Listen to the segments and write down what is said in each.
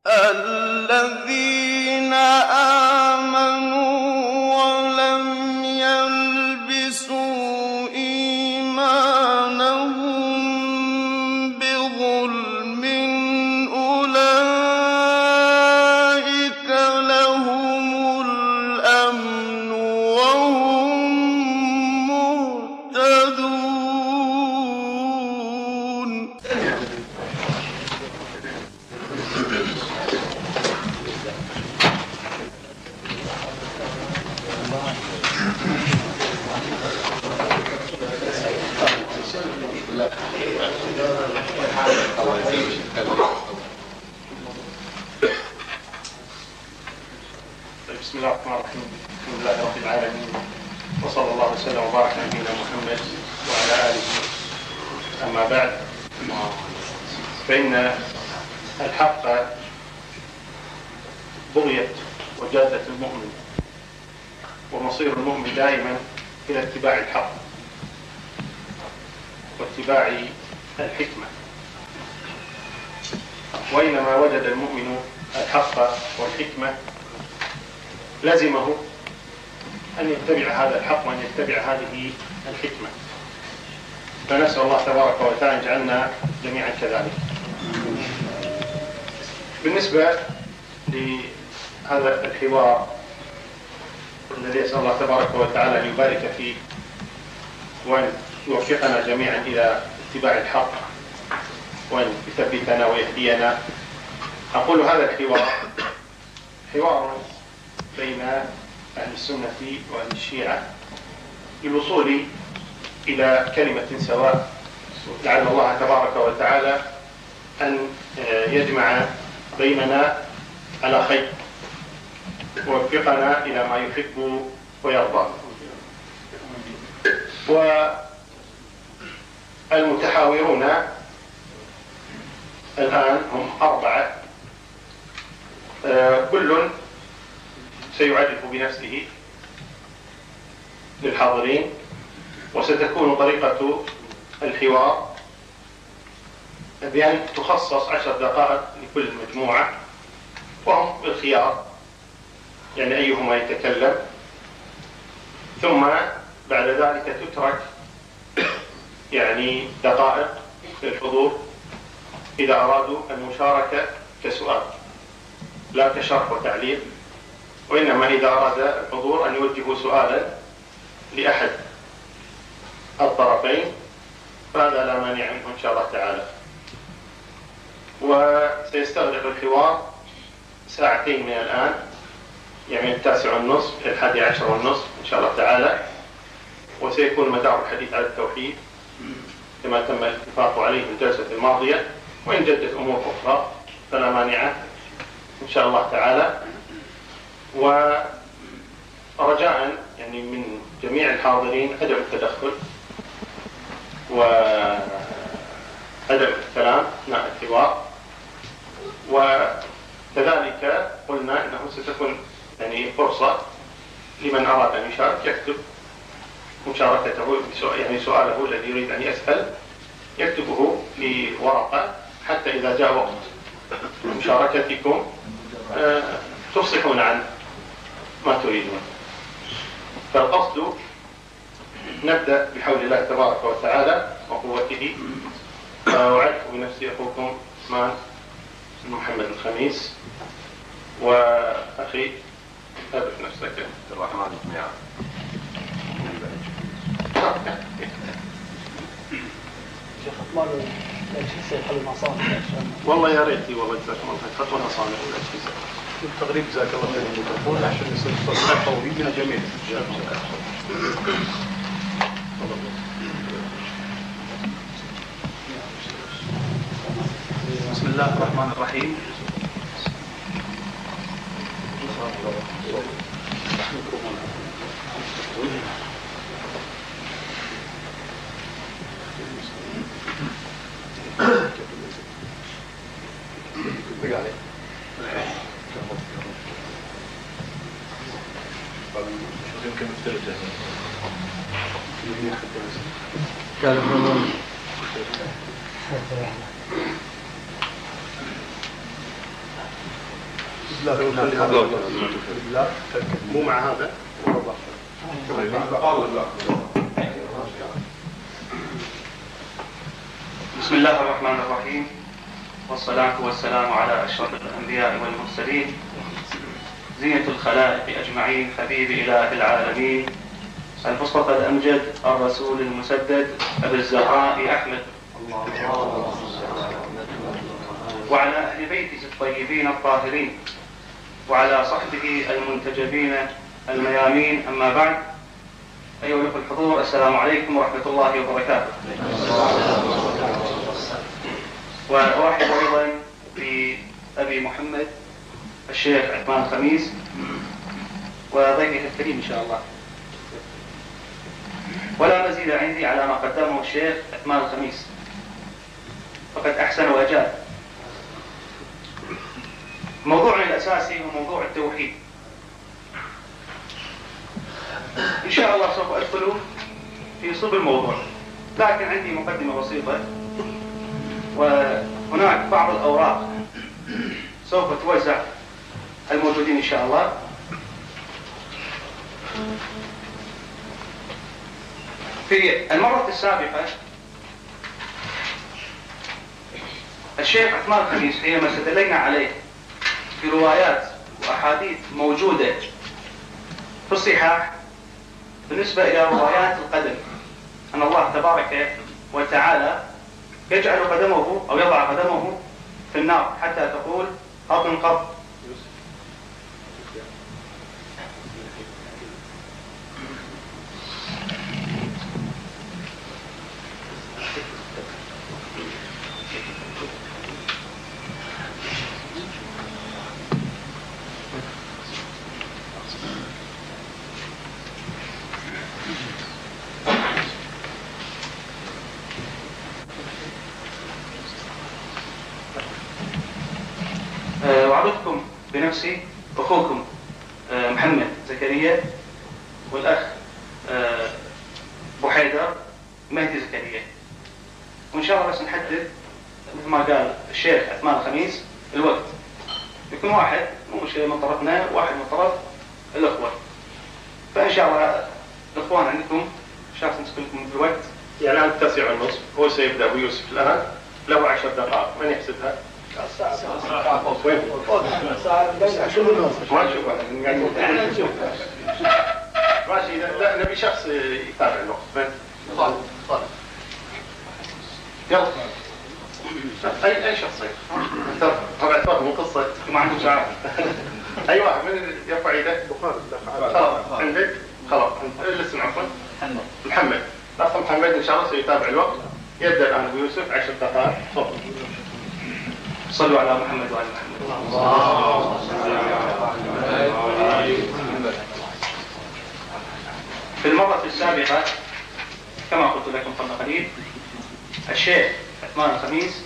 الذين آمنوا ولم يلبسوا إيمانهم بظلم أولئك لهم الأمن وهم مهتدون. بسم الله الرحمن الرحيم. الحمد لله رب العالمين، وصلى الله وسلم وبارك على نبينا محمد وعلى آله. أما بعد، فإن الحق بغية وجادة المؤمن، ومصير المؤمن دائما إلى اتباع الحق واتباع الحكمة. وإنما وجد المؤمن الحق والحكمة لزمه أن يتبع هذا الحق وأن يتبع هذه الحكمة. فنسأل الله تبارك وتعالى أن يجعلنا جميعا كذلك. بالنسبة لهذا الحوار الذي أسأل الله تبارك وتعالى أن يبارك فيه وأن يوفقنا جميعا إلى اتباع الحق وأن يثبتنا ويهدينا، أقول هذا الحوار حوار بين أهل السنة وأهل الشيعة للوصول إلى كلمة سواء، لعل الله تبارك وتعالى أن يجمع بيننا على خير ويوفقنا إلى ما يحب ويرضى. والمتحاورون الآن هم 4، كل سيعرف بنفسه للحاضرين، وستكون طريقة الحوار بأن تخصص 10 دقائق لكل مجموعة، وهم بالخيار، يعني أيهما يتكلم، ثم بعد ذلك تترك يعني دقائق للحضور إذا أرادوا المشاركة كسؤال لا كشرح وتعليق، وإنما إذا أراد الحضور أن يوجهوا سؤالا لأحد الطرفين فهذا لا مانع منه إن شاء الله تعالى. وسيستغرق الحوار 2 ساعة من الآن، يعني 9:30 إلى 11:30 إن شاء الله تعالى، وسيكون مدار الحديث على التوحيد كما تم الاتفاق عليه في الجلسة الماضية، وإن جدت أمور أخرى فلا مانع إن شاء الله تعالى. ورجاء يعني من جميع الحاضرين عدم التدخل وعدم الكلام أثناء الحوار. وكذلك قلنا أنه ستكون يعني فرصة لمن أراد أن يشارك يكتب مشاركته، يعني سؤاله الذي يريد أن يسأل يكتبه في ورقة، حتى إذا جاء وقت مشاركتكم تفصحون عن ما تريدون. فالقصد نبدأ بحول الله تبارك وتعالى وقوته. وأعرف بنفسي أخوكم عثمان بن محمد الخميس، وأخي أعرف نفسك. الرحمن جميعا. شيخ اطمال الاجهزه يحل المصانع. والله يا ريتي، والله جزاكم الله خير، خطوه مصانع والاجهزه. بالتقريب جزاك الله خير الميكروفون عشان يصير صوت قوي من الجميع. بسم الله الرحمن الرحيم. يمكن نفترض لا مو مع هذا. بسم الله الرحمن الرحيم، والصلاة والسلام على أشرف الأنبياء والمرسلين، زينة الخلائق أجمعين، حبيب إله العالمين، المصطفى الأمجد، الرسول المسدد، أبي الزهراء أحمد، وعلى أهل بيته الطيبين الطاهرين، وعلى صحبه المنتجبين الميامين. أما بعد، أيها الأخوة الحضور، السلام عليكم ورحمة الله وبركاته. وأرحب أيضا بأبي محمد الشيخ عثمان الخميس وضيفه الكريم إن شاء الله. ولا مزيد عندي على ما قدمه الشيخ عثمان الخميس، فقد أحسن وأجاب. موضوعنا الأساسي هو موضوع التوحيد. إن شاء الله سوف أدخل في صلب الموضوع، لكن عندي مقدمة بسيطة، وهناك بعض الأوراق سوف توزع الموجودين إن شاء الله. في المرة السابقة الشيخ عثمان الخميس حينما استدلينا عليه بروايات وأحاديث موجودة في الصحاح بالنسبة إلى روايات القدم، أن الله تبارك وتعالى يجعل قدمه أو يضع قدمه في النار حتى تقول قط قط. وأعرفكم بنفسي أخوكم محمد زكريا، والأخ بوحيدر مهدي زكريا. وإن شاء الله بس نحدد مثل ما قال الشيخ عثمان الخميس الوقت، يكون واحد مو مشكلة من طرفنا، واحد من طرف الأخوة. فإن شاء الله الأخوان عندكم شخص نسكت لكم بالوقت. يعني الآن 9:30 هو سيبدأ أبو يوسف الآن له 10 دقائق. من يحسبها؟ وين؟ ما نشوف ماشي. لا نبي شخص يتابع الوقت. من؟ يلا أي شخص طبعا تفضل مو قصة ما عندكم ساعة. أي واحد من يرفع يده. خلاص عندك خلاص الاسم عفوا محمد. الأخ محمد إن شاء الله سيتابع الوقت. يبدأ الآن أبو يوسف 10 دقائق. تفضل. صلوا على محمد وعلى محمد. في المرة السابقة كما قلت لكم قبل قليل، الشيخ عثمان الخميس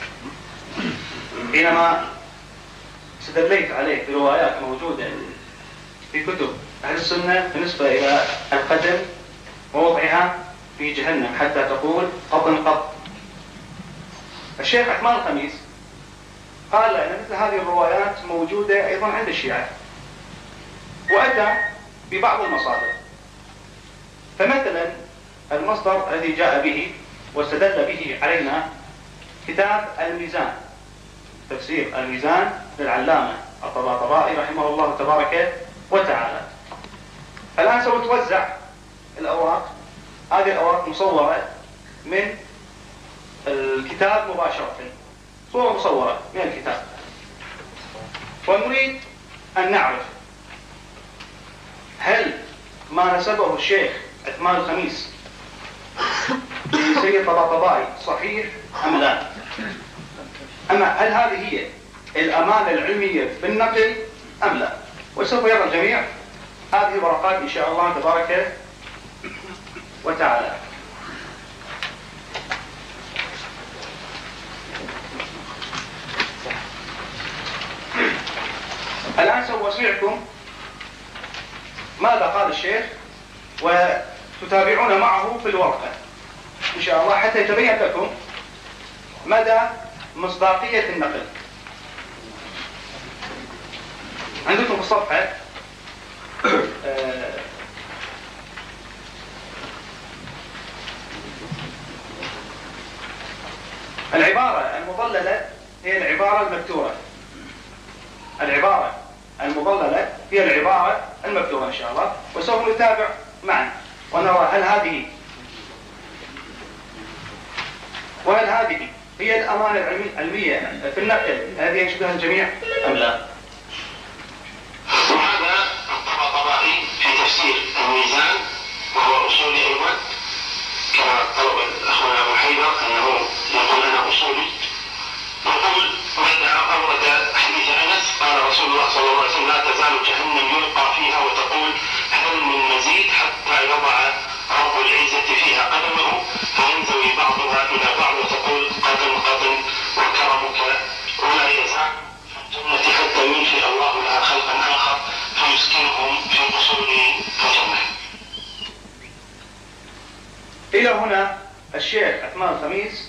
حينما استدليت عليه بروايات موجودة في كتب أهل السنة بالنسبة إلى القدم ووضعها في جهنم حتى تقول قط قط، الشيخ عثمان الخميس قال أن مثل هذه الروايات موجودة أيضا عند الشيعة، وأتى ببعض المصادر. فمثلا المصدر الذي جاء به واستدل به علينا كتاب الميزان، تفسير الميزان للعلامة الطباطبائي رحمه الله تبارك وتعالى. الآن سوف توزع الأوراق، هذه الأوراق مصورة من الكتاب مباشرة، صورة مصورة من الكتاب، ونريد أن نعرف هل ما نسبه الشيخ عثمان الخميس لسيد طباطبائي صحيح أم لا؟ أما هل هذه هي الأمانة العلمية في النقل أم لا؟ وسوف يرى الجميع هذه الورقات إن شاء الله تبارك وتعالى. الآن سوف أسمعكم ماذا قال الشيخ وتتابعون معه في الورقة إن شاء الله حتى يتبين لكم مدى مصداقية النقل. الصفحة العبارة المضللة هي العبارة المكتورة. العبارة المضللة هي العبارة المكتورة إن شاء الله، وسوف نتابع معا ونرى هل هذه هي الأمانة العلمية في النقل الذي ينشدها الجميع أم لا؟ وهذا الطباطبائي في تفسير الميزان وهو أصولي أيضا، كما طلب أخونا أبو حيدر أنه يقول أنا أصولي، يقول أورد حديث أنس قال رسول الله صلى الله عليه وسلم لا تزال جهنم يلقى فيها وتقول هل من مزيد حتى يضع رب العزة فيها قدمه فينزوي بعضها إلى بعض وتقول قدم قدم وكرمك ولا يزال في الجنة حتى ينشئ الله لها خلقا آخر فيسكنهم في قصور الجنة. إلى هنا الشيخ عثمان الخميس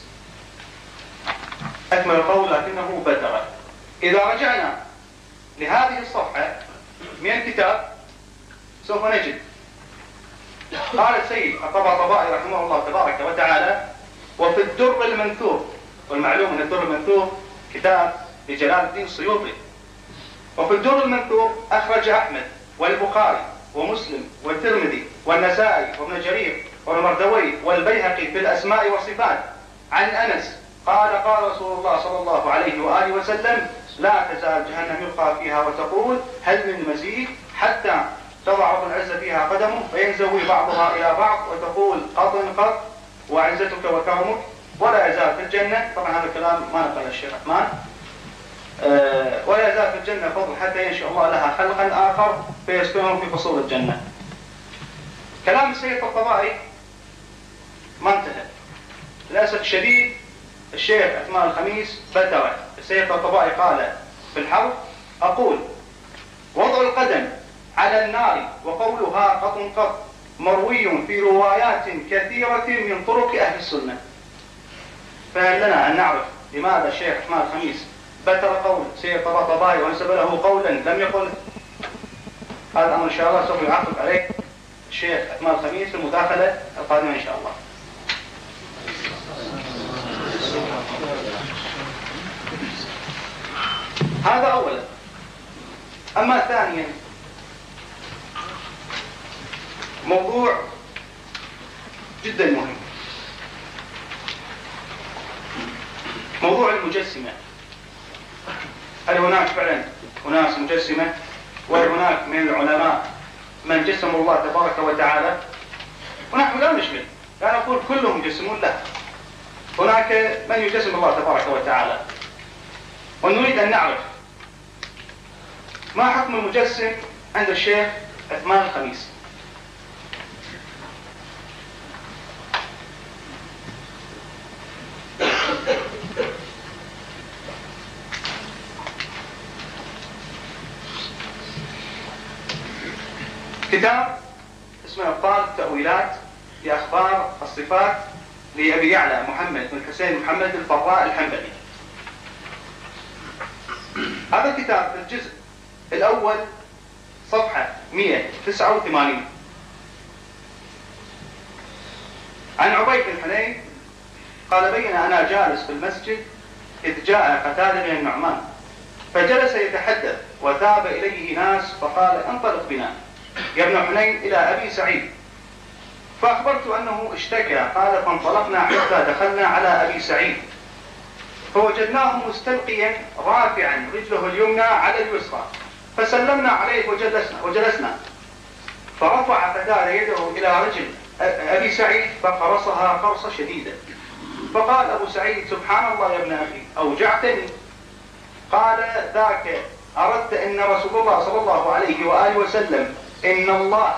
أكمل القول لكنه بدر. إذا رجعنا لهذه الصفحة من الكتاب سوف نجد قال السيد الطباطبائي رحمه الله تبارك وتعالى: وفي الدر المنثور، والمعلوم أن الدر المنثور كتاب لجلال الدين السيوطي، وفي الدر المنثور أخرج أحمد والبخاري ومسلم والترمذي والنسائي وابن جرير والمردوي والبيهقي في الأسماء والصفات عن أنس قال رسول الله صلى الله عليه وآله وسلم لا تزال جهنم يلقى فيها وتقول هل من مزيد حتى تضع رب العزة فيها قدمه فينزوي بعضها إلى بعض وتقول قط قط وعزتك وكرمك ولا يزال في الجنة. طبعا هذا الكلام ما نقل الشيخ عثمان. ولا يزال في الجنة فضل حتى ينشئ الله لها خلقا آخر فيسكنهم في فصول الجنة. كلام السيد الطباطبائي ما انتهى للأسف الشديد. الشيخ عثمان الخميس بدر. السيد الطباطبائي قال في الحرف: أقول وضع القدم على النار وقولها قط قط مروي في روايات كثيرة من طرق أهل السنة. فهل لنا أن نعرف لماذا الشيخ عثمان الخميس بدر قول السيد الطباطبائي ونسب له قولا لم يقل؟ هذا الأمر إن شاء الله سوف يعقب عليه الشيخ عثمان الخميس في المداخلة القادمة إن شاء الله. هذا أولا. أما ثانيا موضوع جدا مهم، موضوع المجسمة. هل هناك فعلا أناس مجسمة؟ وهل هناك من العلماء من جسموا الله تبارك وتعالى؟ ونحن لا نشمل، لا نقول كلهم يجسمون، لا، هناك من يجسم الله تبارك وتعالى. ونريد أن نعرف ما حكم المجسم عند الشيخ عثمان الخميس. كتاب اسمه أبطال التأويلات لأخبار الصفات لأبي يعلى محمد بن حسين محمد الفراء الحنبلي. هذا الكتاب في الجزء الأول صفحة 189 عن عبيد بن حنين قال: بين أنا جالس في المسجد إذ جاء قتادة بن النعمان فجلس يتحدث وثاب إليه ناس فقال: انطلق بنا يا ابن حنين إلى أبي سعيد. فأخبرت أنه اشتكى. قال: فانطلقنا حتى دخلنا على أبي سعيد فوجدناه مستلقيا رافعا رجله اليمنى على اليسرى فسلمنا عليه وجلسنا فرفع قتادة يده إلى رجل أبي سعيد فقرصها قرصة شديدة. فقال أبو سعيد: سبحان الله يا ابن أخي أوجعتني. قال: ذاك أردت أن رسول الله صلى الله عليه وآله وسلم إن الله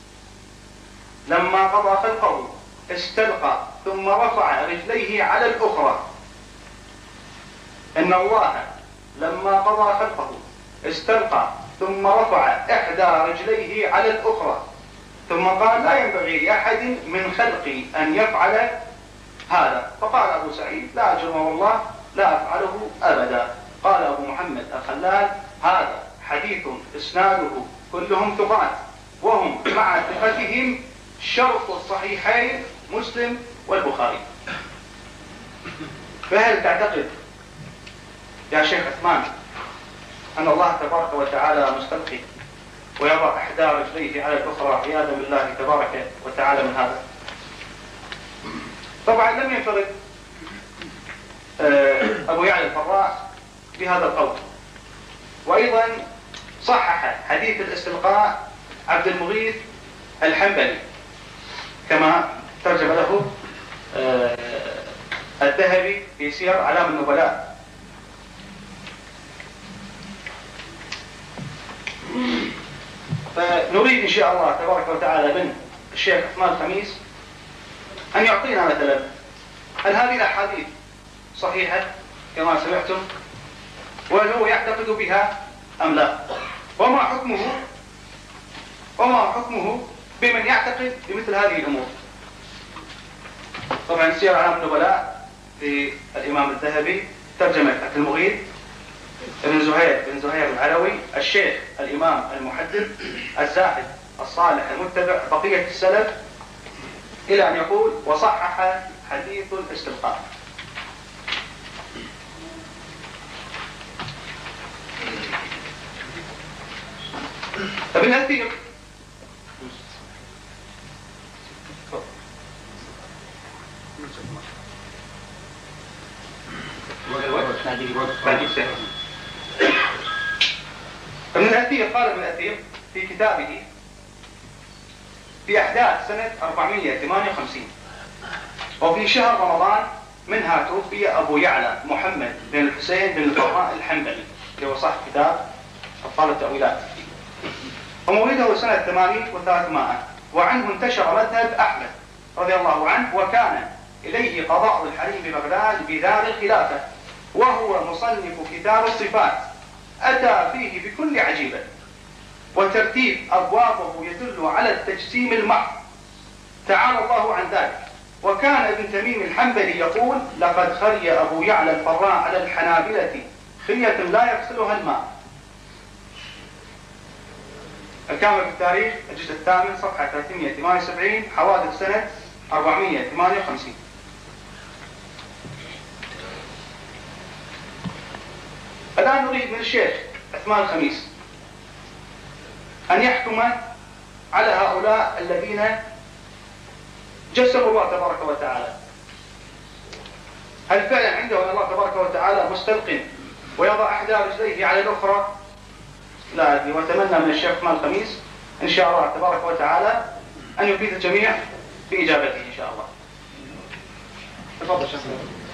لما قضى خلقه استلقى ثم رفع رجليه على الأخرى. إن الله لما قضى خلقه استلقى ثم رفع إحدى رجليه على الأخرى ثم قال: لا ينبغي لأحد من خلقي أن يفعل هذا. فقال أبو سعيد: لا أجر والله لا أفعله أبدا. قال أبو محمد الخلال: هذا حديث إسناده كلهم ثقات، وهم مع ثقتهم شرط الصحيحين مسلم والبخاري. فهل تعتقد يا شيخ عثمان أن الله تبارك وتعالى مستلقي ويضع إحدى رجليه على الأخرى عياذا بالله تبارك وتعالى من هذا؟ طبعا لم ينفرد أبو يعلى الفراء بهذا القول، وأيضا صحح حديث الاستلقاء عبد المغيث الحنبلي كما ترجم له الذهبي في سير أعلام النبلاء. فنريد إن شاء الله تبارك وتعالى من الشيخ عثمان الخميس أن يعطينا مثلا هل هذه الأحاديث صحيحة كما سمعتم، وهل هو يعتقد بها أم لا، وما حكمه بمن يعتقد بمثل هذه الأمور. طبعا سير أعلام النبلاء للإمام الذهبي، ترجمة عبد المغيث بن زهير العلوي، الشيخ الإمام المحدث الزاهد الصالح المتبع بقية السلف، إلى أن يقول وصحح حديث الاستلقاء. فمن الثيق قال ابن الأثير في كتابه في أحداث سنة 458 وفي شهر رمضان منها توفي أبو يعلى محمد بن الحسين بن الفراء الحنبلي، اللي هو صاحب كتاب أبطال التأويلات، ومولده سنة 800 وعنه انتشر مذهب أحمد رضي الله عنه، وكان إليه قضاء الحريم ببغداد بدار الخلافة، وهو مصنف كتاب الصفات، أتى فيه بكل عجيبة، وترتيب أبوابه يدل على التجسيم المحض، تعالى الله عن ذلك. وكان ابن تميم الحنبلي يقول لقد خري أبو يعلى الفراء على الحنابلة خرية لا يغسلها الماء. الكامل في التاريخ الجزء الثامن صفحة 378 حوادث سنة 458. الآن نريد من الشيخ عثمان الخميس أن يحكم على هؤلاء الذين جسموا الله تبارك وتعالى. هل فعلا عنده أن الله تبارك وتعالى مستلق ويضع إحدى رجليه على الأخرى؟ لا أدري، وأتمنى من الشيخ عثمان الخميس إن شاء الله تبارك وتعالى أن يفيد الجميع بإجابته إن شاء الله. تفضل شيخ.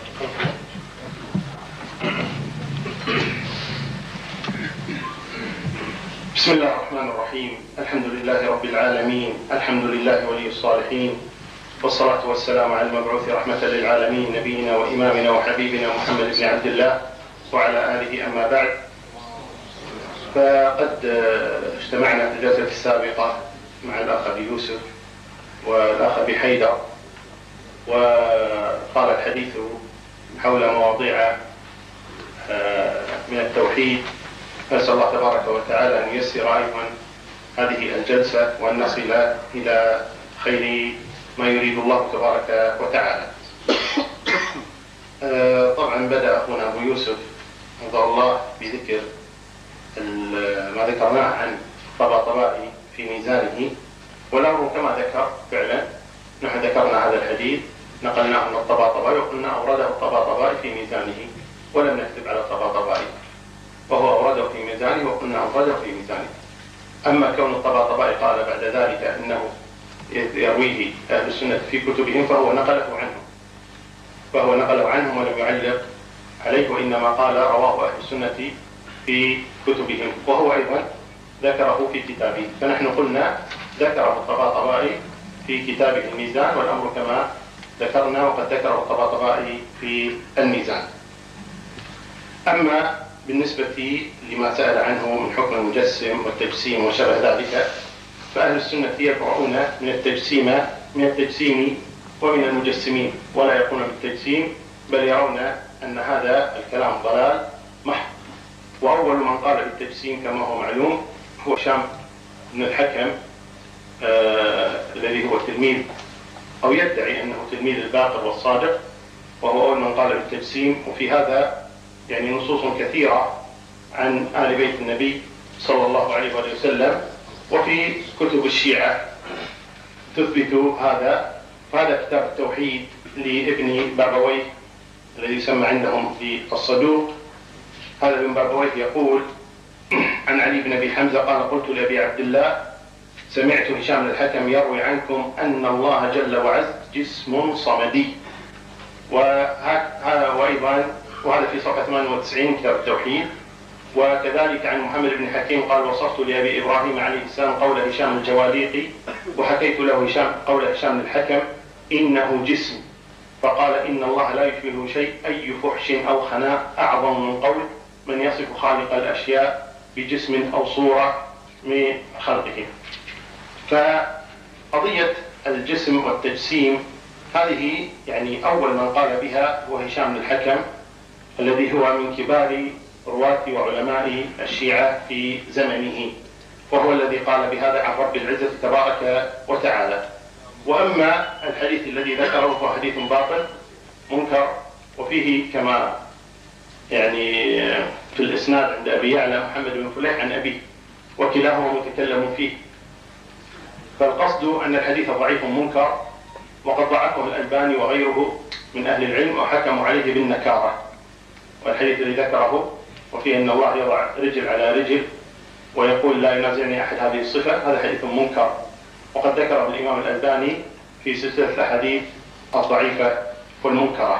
بسم الله الرحمن الرحيم، الحمد لله رب العالمين، الحمد لله ولي الصالحين، والصلاة والسلام على المبعوث رحمة للعالمين نبينا وإمامنا وحبيبنا محمد بن عبد الله وعلى آله. أما بعد، فقد اجتمعنا في الجلسة السابقة مع الأخ أبي يوسف والأخ أبي حيدر، وقال الحديث حول مواضيع من التوحيد. نسأل الله تبارك وتعالى أن ييسر أيضا هذه الجلسة وأن نصل إلى خير ما يريد الله تبارك وتعالى. طبعا بدأ أخونا أبو يوسف رضي الله بذكر ما ذكرناه عن طباطبائي في ميزانه، والأمر كما ذكر فعلا. نحن ذكرنا هذا الحديث، نقلناه من الطباطبائي وقلنا أورده الطباطبائي في ميزانه، ولم نكتب على الطباطبائي، وهو أورده في ميزانه وقلنا أورده في ميزانه. أما كون الطباطبائي قال بعد ذلك أنه يرويه أهل السنة في كتبهم فهو نقله عنهم ولم يعلق عليه، وإنما قال رواه أهل السنة في كتبهم، وهو أيضا ذكره في كتابه. فنحن قلنا ذكره الطباطبائي في كتابه الميزان، والأمر كما ذكرنا وقد ذكره الطباطبائي في الميزان. أما بالنسبة لما سأل عنه من حكم المجسم والتجسيم وشبه ذلك، فأهل السنة يبرؤون من التجسيم ومن المجسمين، ولا يقولون بالتجسيم، بل يرون أن هذا الكلام ضلال محض، وأول من قال بالتجسيم كما هو معلوم هو هشام بن الحكم الذي هو تلميذ أو يدعي أنه تلميذ الباقر والصادق، وهو أول من قال بالتجسيم. وفي هذا يعني نصوص كثيرة عن آل بيت النبي صلى الله عليه وسلم، وفي كتب الشيعة تثبت هذا. فهذا كتاب التوحيد لابن بابويه الذي يسمى عندهم بالصدوق. هذا ابن بابويه يقول عن علي بن أبي حمزة قال: قلت لأبي عبد الله سمعت هشام الحكم يروي عنكم أن الله جل وعز جسم صمدي. وأيضا وهذا في صفحة 98 كتاب التوحيد. وكذلك عن محمد بن حكيم قال: وصفت لأبي إبراهيم عليه السلام قول هشام الجواليقي وحكيت له قول هشام الحكم إنه جسم، فقال: إن الله لا يشبهه شيء، أي فحش أو خناء أعظم من قول من يصف خالق الأشياء بجسم أو صورة من خلقه. فقضية الجسم والتجسيم هذه يعني أول من قال بها هو هشام الحكم الذي هو من كبار رواة وعلماء الشيعة في زمنه، وهو الذي قال بهذا عن رب العزة تبارك وتعالى. وأما الحديث الذي ذكره فهو حديث باطل منكر، وفيه كما يعني في الإسناد عند أبي يعلى محمد بن فليح عن أبيه، وكلاهما متكلم فيه. فالقصد أن الحديث ضعيف منكر، وقد ضعفه الألباني وغيره من أهل العلم وحكموا عليه بالنكارة. والحديث الذي ذكره وفيه أن الله يضع رجل على رجل ويقول لا ينازعني أحد هذه الصفة، هذا حديث منكر، وقد ذكره الإمام الألباني في سلسلة الأحاديث الضعيفة والمنكرة.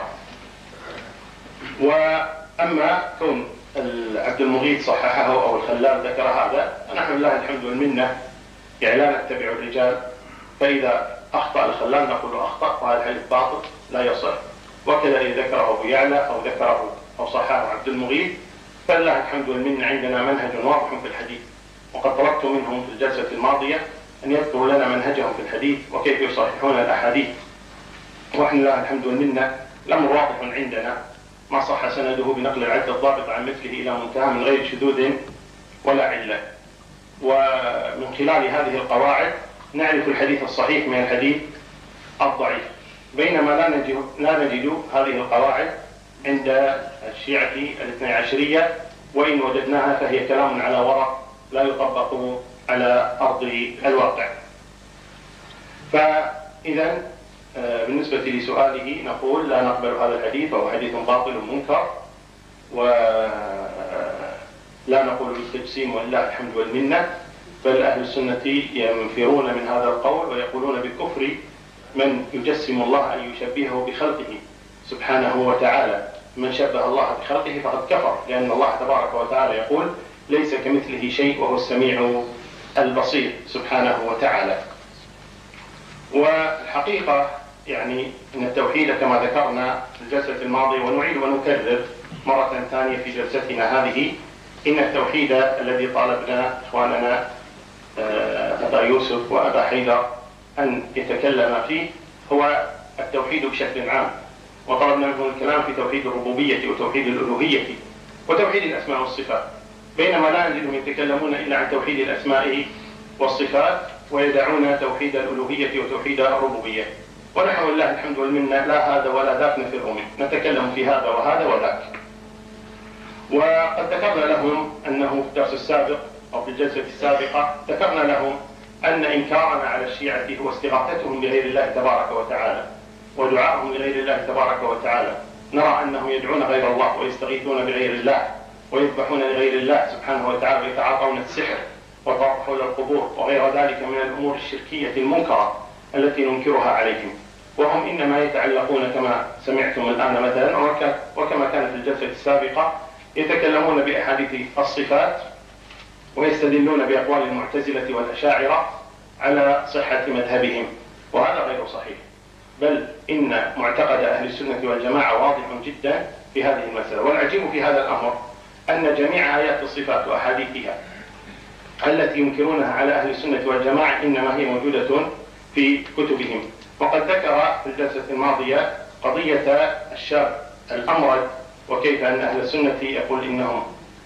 وأما كون عبد المغيث صححه أو الخلال ذكر هذا، فنحن لله الحمد والمنة يعني لا نتبع الرجال، فإذا أخطأ الخلال نقول أخطأ وهذا الحديث باطل لا يصح. وكذا إذا ذكره أبو يعلى أو ذكره أو صححه عبد المغيث فلله الحمد والمنة عندنا منهج واضح في الحديث. وقد طلبت منهم في الجلسة الماضية أن يذكروا لنا منهجهم في الحديث وكيف يصححون الأحاديث. ونحن لله الحمد والمنة الأمر واضح عندنا، ما صح سنده بنقل العدل الضابط عن مثله إلى منتهى من غير شذوذ ولا علة. ومن خلال هذه القواعد نعرف الحديث الصحيح من الحديث الضعيف، بينما لا نجد هذه القواعد عند الشيعة الاثني عشرية، وإن وجدناها فهي كلام على ورق لا يطبق على أرض الواقع. فإذا بالنسبة لسؤاله نقول لا نقبل هذا الحديث، وهو حديث باطل منكر، ولا نقول بالتجسيم ولله الحمد والمنة، بل أهل السنة ينفرون من هذا القول ويقولون بكفر من يجسم الله أن يشبهه بخلقه سبحانه وتعالى. من شبه الله بخلقه فقد كفر، لأن الله تبارك وتعالى يقول ليس كمثله شيء وهو السميع البصير سبحانه وتعالى. والحقيقة يعني أن التوحيد كما ذكرنا في الجلسة الماضية ونعيد ونكرر مرة ثانية في جلستنا هذه، إن التوحيد الذي طالبنا إخواننا أبا يوسف وأبا حيدر أن يتكلم فيه هو التوحيد بشكل عام، وطلبنا منهم الكلام في توحيد الربوبية وتوحيد الألوهية وتوحيد الأسماء والصفات، بينما لا نجدهم يتكلمون إلا عن توحيد الأسماء والصفات ويدعون توحيد الألوهية وتوحيد الربوبية. ونحن لله الحمد والمنة لا هذا ولا ذاك نفر منه، نتكلم في هذا وهذا وذاك. وقد ذكرنا لهم أنه في الدرس السابق أو في الجلسة السابقة ذكرنا لهم أن إنكارنا على الشيعة هو استغاثتهم بغير الله تبارك وتعالى ودعائهم لغير الله تبارك وتعالى. نرى أنهم يدعون غير الله ويستغيثون بغير الله ويذبحون لغير الله سبحانه وتعالى ويتعاطون السحر والطواف حول القبور وغير ذلك من الأمور الشركية المنكرة التي ننكرها عليهم، وهم إنما يتعلقون كما سمعتم الآن مثلا وكما كان في الجلسة السابقة يتكلمون بأحاديث الصفات ويستدلون بأقوال المعتزلة والأشاعرة على صحة مذهبهم، وهذا غير صحيح، بل إن معتقد أهل السنة والجماعة واضح جدا في هذه المسألة. والعجيب في هذا الأمر أن جميع آيات الصفات وأحاديثها التي ينكرونها على أهل السنة والجماعة إنما هي موجودة في كتبهم. وقد ذكر في الجلسة الماضية قضية الشاب الأمرد، وكيف أن أهل السنة يقول إنهم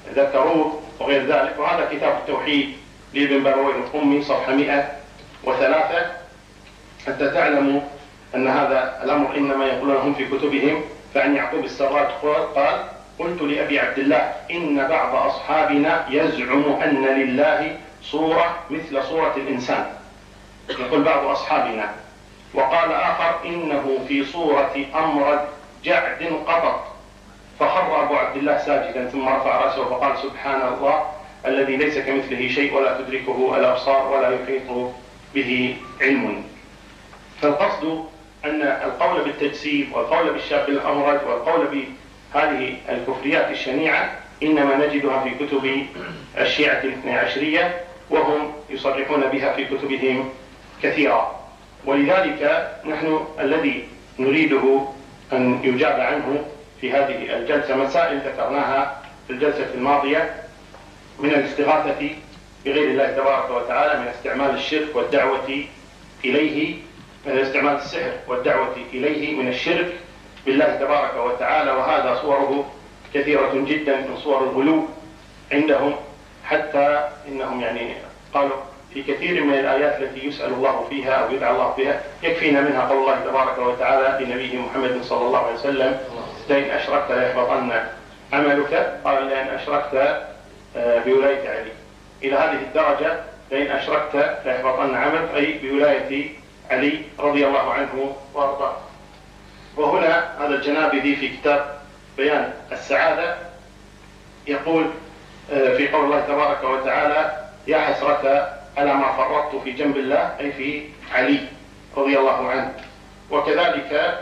ذكروه وغير ذلك. وهذا كتاب التوحيد لابن برويه القمي صفحة 103، حتى تعلموا أن هذا الأمر إنما يقولونه في كتبهم. فعن يعقوب السراج قال: قلت لأبي عبد الله: إن بعض أصحابنا يزعم أن لله صورة مثل صورة الإنسان، يقول بعض أصحابنا. وقال آخر: إنه في صورة أمرد جعد قطط. فخر أبو عبد الله ساجدا ثم رفع رأسه فقال: سبحان الله الذي ليس كمثله شيء ولا تدركه الأبصار ولا يحيط به علم. فالقصد أن القول بالتجسيم والقول بالشاب الأمرد والقول بهذه الكفريات الشنيعة إنما نجدها في كتب الشيعة الاثني عشرية، وهم يصرحون بها في كتبهم كثيرا. ولذلك نحن الذي نريده أن يجاب عنه في هذه الجلسة مسائل ذكرناها في الجلسة الماضية من الاستغاثة بغير الله تبارك وتعالى، من استعمال الشرك والدعوة إليه، من استعمال السحر والدعوة إليه، من الشرك بالله تبارك وتعالى. وهذا صوره كثيرة جدا من صور الغلو عندهم، حتى إنهم يعني قالوا في كثير من الآيات التي يسأل الله فيها أو يدعى الله فيها يكفينا منها قول الله تبارك وتعالى لنبيه محمد صلى الله عليه وسلم: لئن أشركت ليحبطن عملك. قال: لئن أشركت بولاية علي. إلى هذه الدرجة: لئن أشركت ليحبطن عملك، أي بولاية علي رضي الله عنه وارضاه. وهنا هذا الجنابذي في كتاب بيان السعادة يقول في قول الله تبارك وتعالى: يا حسرة على ما فرطت في جنب الله، أي في علي رضي الله عنه. وكذلك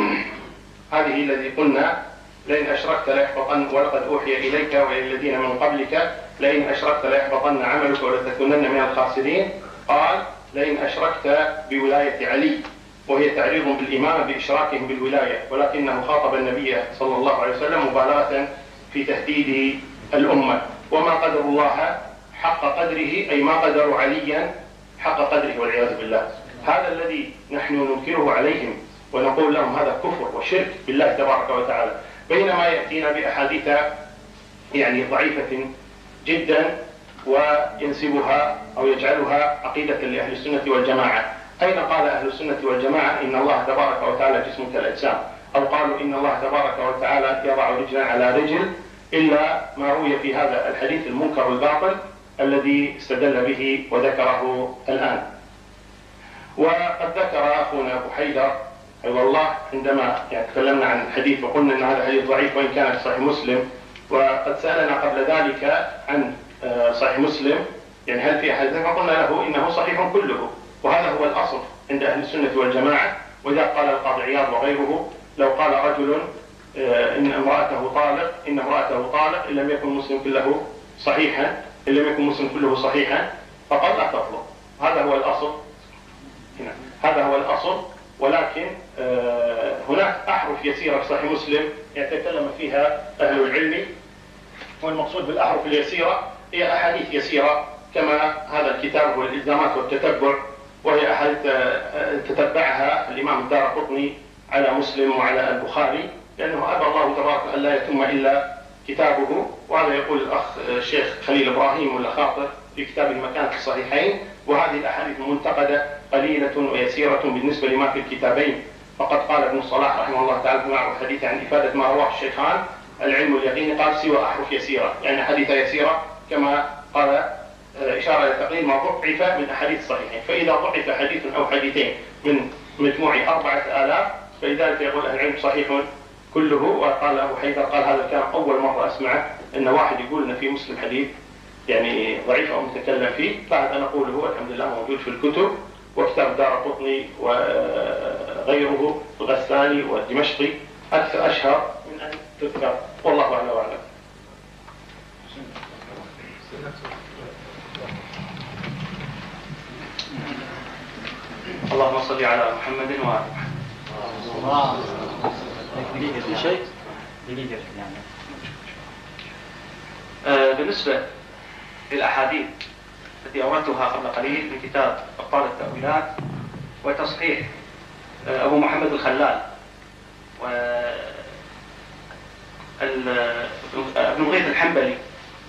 هذه الذي قلنا: لئن أشركت ليحبطن، ولقد أوحي إليك وإلى الذين من قبلك لئن أشركت ليحبطن عملك ولتكونن من الخاسرين. قال: لئن أشركت بولاية علي، وهي تعريض بالإمامة بإشراكهم بالولاية، ولكنه خاطب النبي صلى الله عليه وسلم مبالغة في تهديد الأمة. وما قدر الله حق قدره، أي ما قدروا عليا حق قدره والعياذ بالله. هذا الذي نحن ننكره عليهم ونقول لهم هذا كفر وشرك بالله تبارك وتعالى، بينما يأتينا بأحاديث يعني ضعيفة جدا وينسبها أو يجعلها عقيدة لأهل السنة والجماعة. أين قال أهل السنة والجماعة إن الله تبارك وتعالى جسم كالأجسام، أو قالوا إن الله تبارك وتعالى يضع رجلا على رجل، إلا ما روي في هذا الحديث المنكر الباطل الذي استدل به وذكره الآن. وقد ذكر أخونا أبو حيدر أيوة الله عندما تكلمنا عن الحديث وقلنا أن هذا الحديث ضعيف وإن كان في صحيح مسلم، وقد سألنا قبل ذلك عن صحيح مسلم يعني هل في أحاديث، فقلنا له إنه صحيح كله، وهذا هو الأصل عند أهل السنة والجماعة. وإذا قال القاضي عياض وغيره: لو قال رجل إن امرأته طالق إن لم يكن مسلم كله صحيحا، فقال لا تطلق. هذا هو الأصل هنا، هذا هو الأصل. ولكن هناك أحرف يسيرة في صحيح مسلم يتكلم فيها أهل العلم، والمقصود بالأحرف اليسيرة هي أحاديث يسيرة كما هذا الكتاب والإلزامات والتتبع، وهي أحاديث تتبعها الإمام الدارقطني على مسلم وعلى البخاري، لأنه أبى الله تبارك أن لا يتم إلا كتابه. وهذا يقول الأخ الشيخ خليل إبراهيم ولا خاطر في كتاب المكان في الصحيحين: وهذه الأحاديث المنتقدة قليلة ويسيرة بالنسبة لما في الكتابين. فقد قال ابن الصلاح رحمه الله تعالى في معرض الحديث عن إفادة ما رواه الشيخان: العلم اليقين، قال سوى أحرف يسيرة، يعني حديث يسيرة كما قال إشارة إلى تقليل ما ضعف من أحاديث الصحيحين. فإذا ضعف حديث أو حديثين من مجموع 4000 فلذلك يقول العلم صحيح كله. وقال أبو حيدر قال هذا كان أول مرة أسمعه، أن واحد يقول أن في مسلم حديث يعني ضعيف أو متكلم فيه. فهذا نقوله الحمد لله موجود في الكتب، وكتاب دارقطني وغيره الغساني والدمشقي أكثر أشهر من أن تذكر، والله أعلم وأعلم. اللهم صل على محمد وآل محمد. بالنسبة للأحاديث التي أوردتها قبل قليل من كتاب أبطال التأويلات وتصحيح أبو محمد الخلال وابن غيث الحنبلي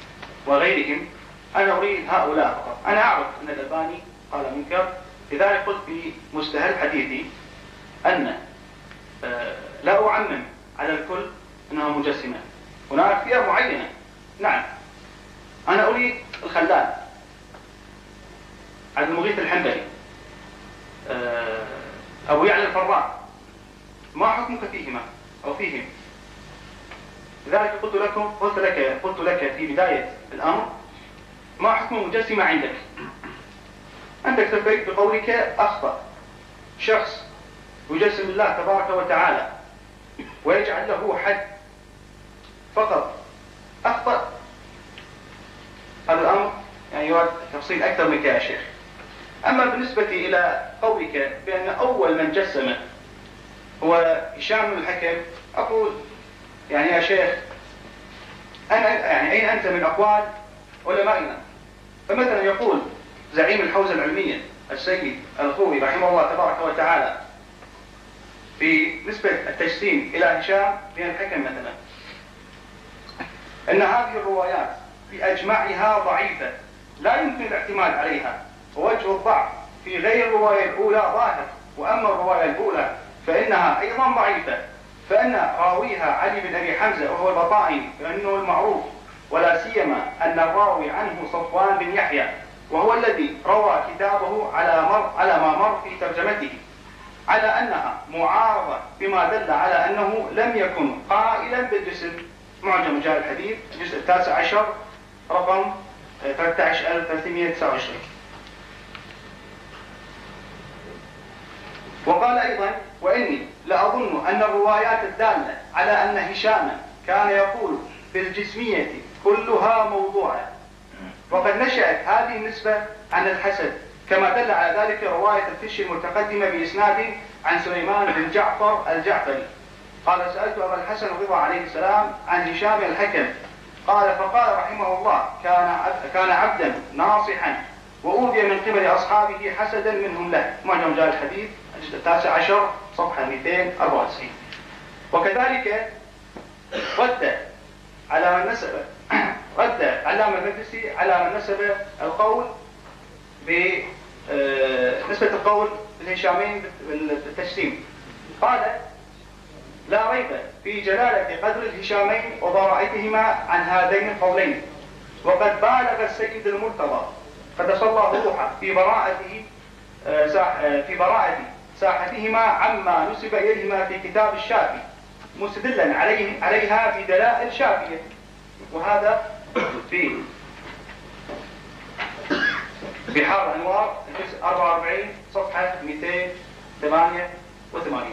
وغيرهم، أنا أريد هؤلاء فقط. أنا أعرف أن الألباني قال منكر، لذلك قلت في مستهل حديثي أن لا أعمم على الكل أنها مجسمة، هناك فئة معينة. نعم، أنا أريد الخلال، عبد المغيث الحنبلي، أبو يعلى الفراء، ما حكمك فيهما أو فيهم؟ لذلك قلت لك في بداية الأمر ما حكم المجسمة عندك؟ أنت اكتفيت بقولك أخطأ. شخص يجسم الله تبارك وتعالى ويجعل له حد فقط، أخطأ. هذا الأمر يعني يراد تفصيل أكثر منك يا شيخ. أما بالنسبة إلى قولك بأن أول من جسم هو هشام بن الحكم، أقول يعني يا شيخ أنا يعني أين أنت من أقوال علمائنا؟ فمثلا يقول زعيم الحوزة العلمية السيد الخوي رحمه الله تبارك وتعالى في نسبة التجسيم إلى هشام بن الحكم مثلا أن هذه الروايات بأجمعها ضعيفة لا يمكن الاعتماد عليها، ووجه الضعف في غير الرواية الأولى ظاهر، وأما الرواية الأولى فإنها أيضا ضعيفة، فإن راويها علي بن أبي حمزة وهو البطائي فإنه المعروف، ولا سيما أن الراوي عنه صفوان بن يحيى وهو الذي روى كتابه على ما مر في ترجمته، على أنها معارضة بما دل على أنه لم يكن قائلا بالجسم. معجم رجال الحديث الجزء 19 رقم 13329. وقال أيضا: وإني لأظن أن الروايات الدالة على أن هشاما كان يقول بالجسمية كلها موضوعة، وقد نشأت هذه النسبة عن الحسد، كما دل على ذلك رواية الفشي المتقدمة بإسناد عن سليمان بن جعفر الجعفري قال: سألت أبا الحسن الرضا عليه السلام عن هشام الحكم، قال: فقال رحمه الله: كان عبدا ناصحا وأوذي من قبل أصحابه حسدا منهم له. معجم رجال الحديث الجزء 19 صفحة 294. وكذلك رد علامة المجلسي على من نسب القول بنسبة القول بالهشامين بالتجسيم، قال: لا ريب في جلالة قدر الهشامين وضرائتهما عن هذين القولين، وقد بالغ السيد المرتضى قدس الله روحه في براءة ساحتهما عما نسب إليهما في كتاب الشافي، مستدلا عليها بدلائل شافية. وهذا في بحار الأنوار الجزء 44 صفحة 288.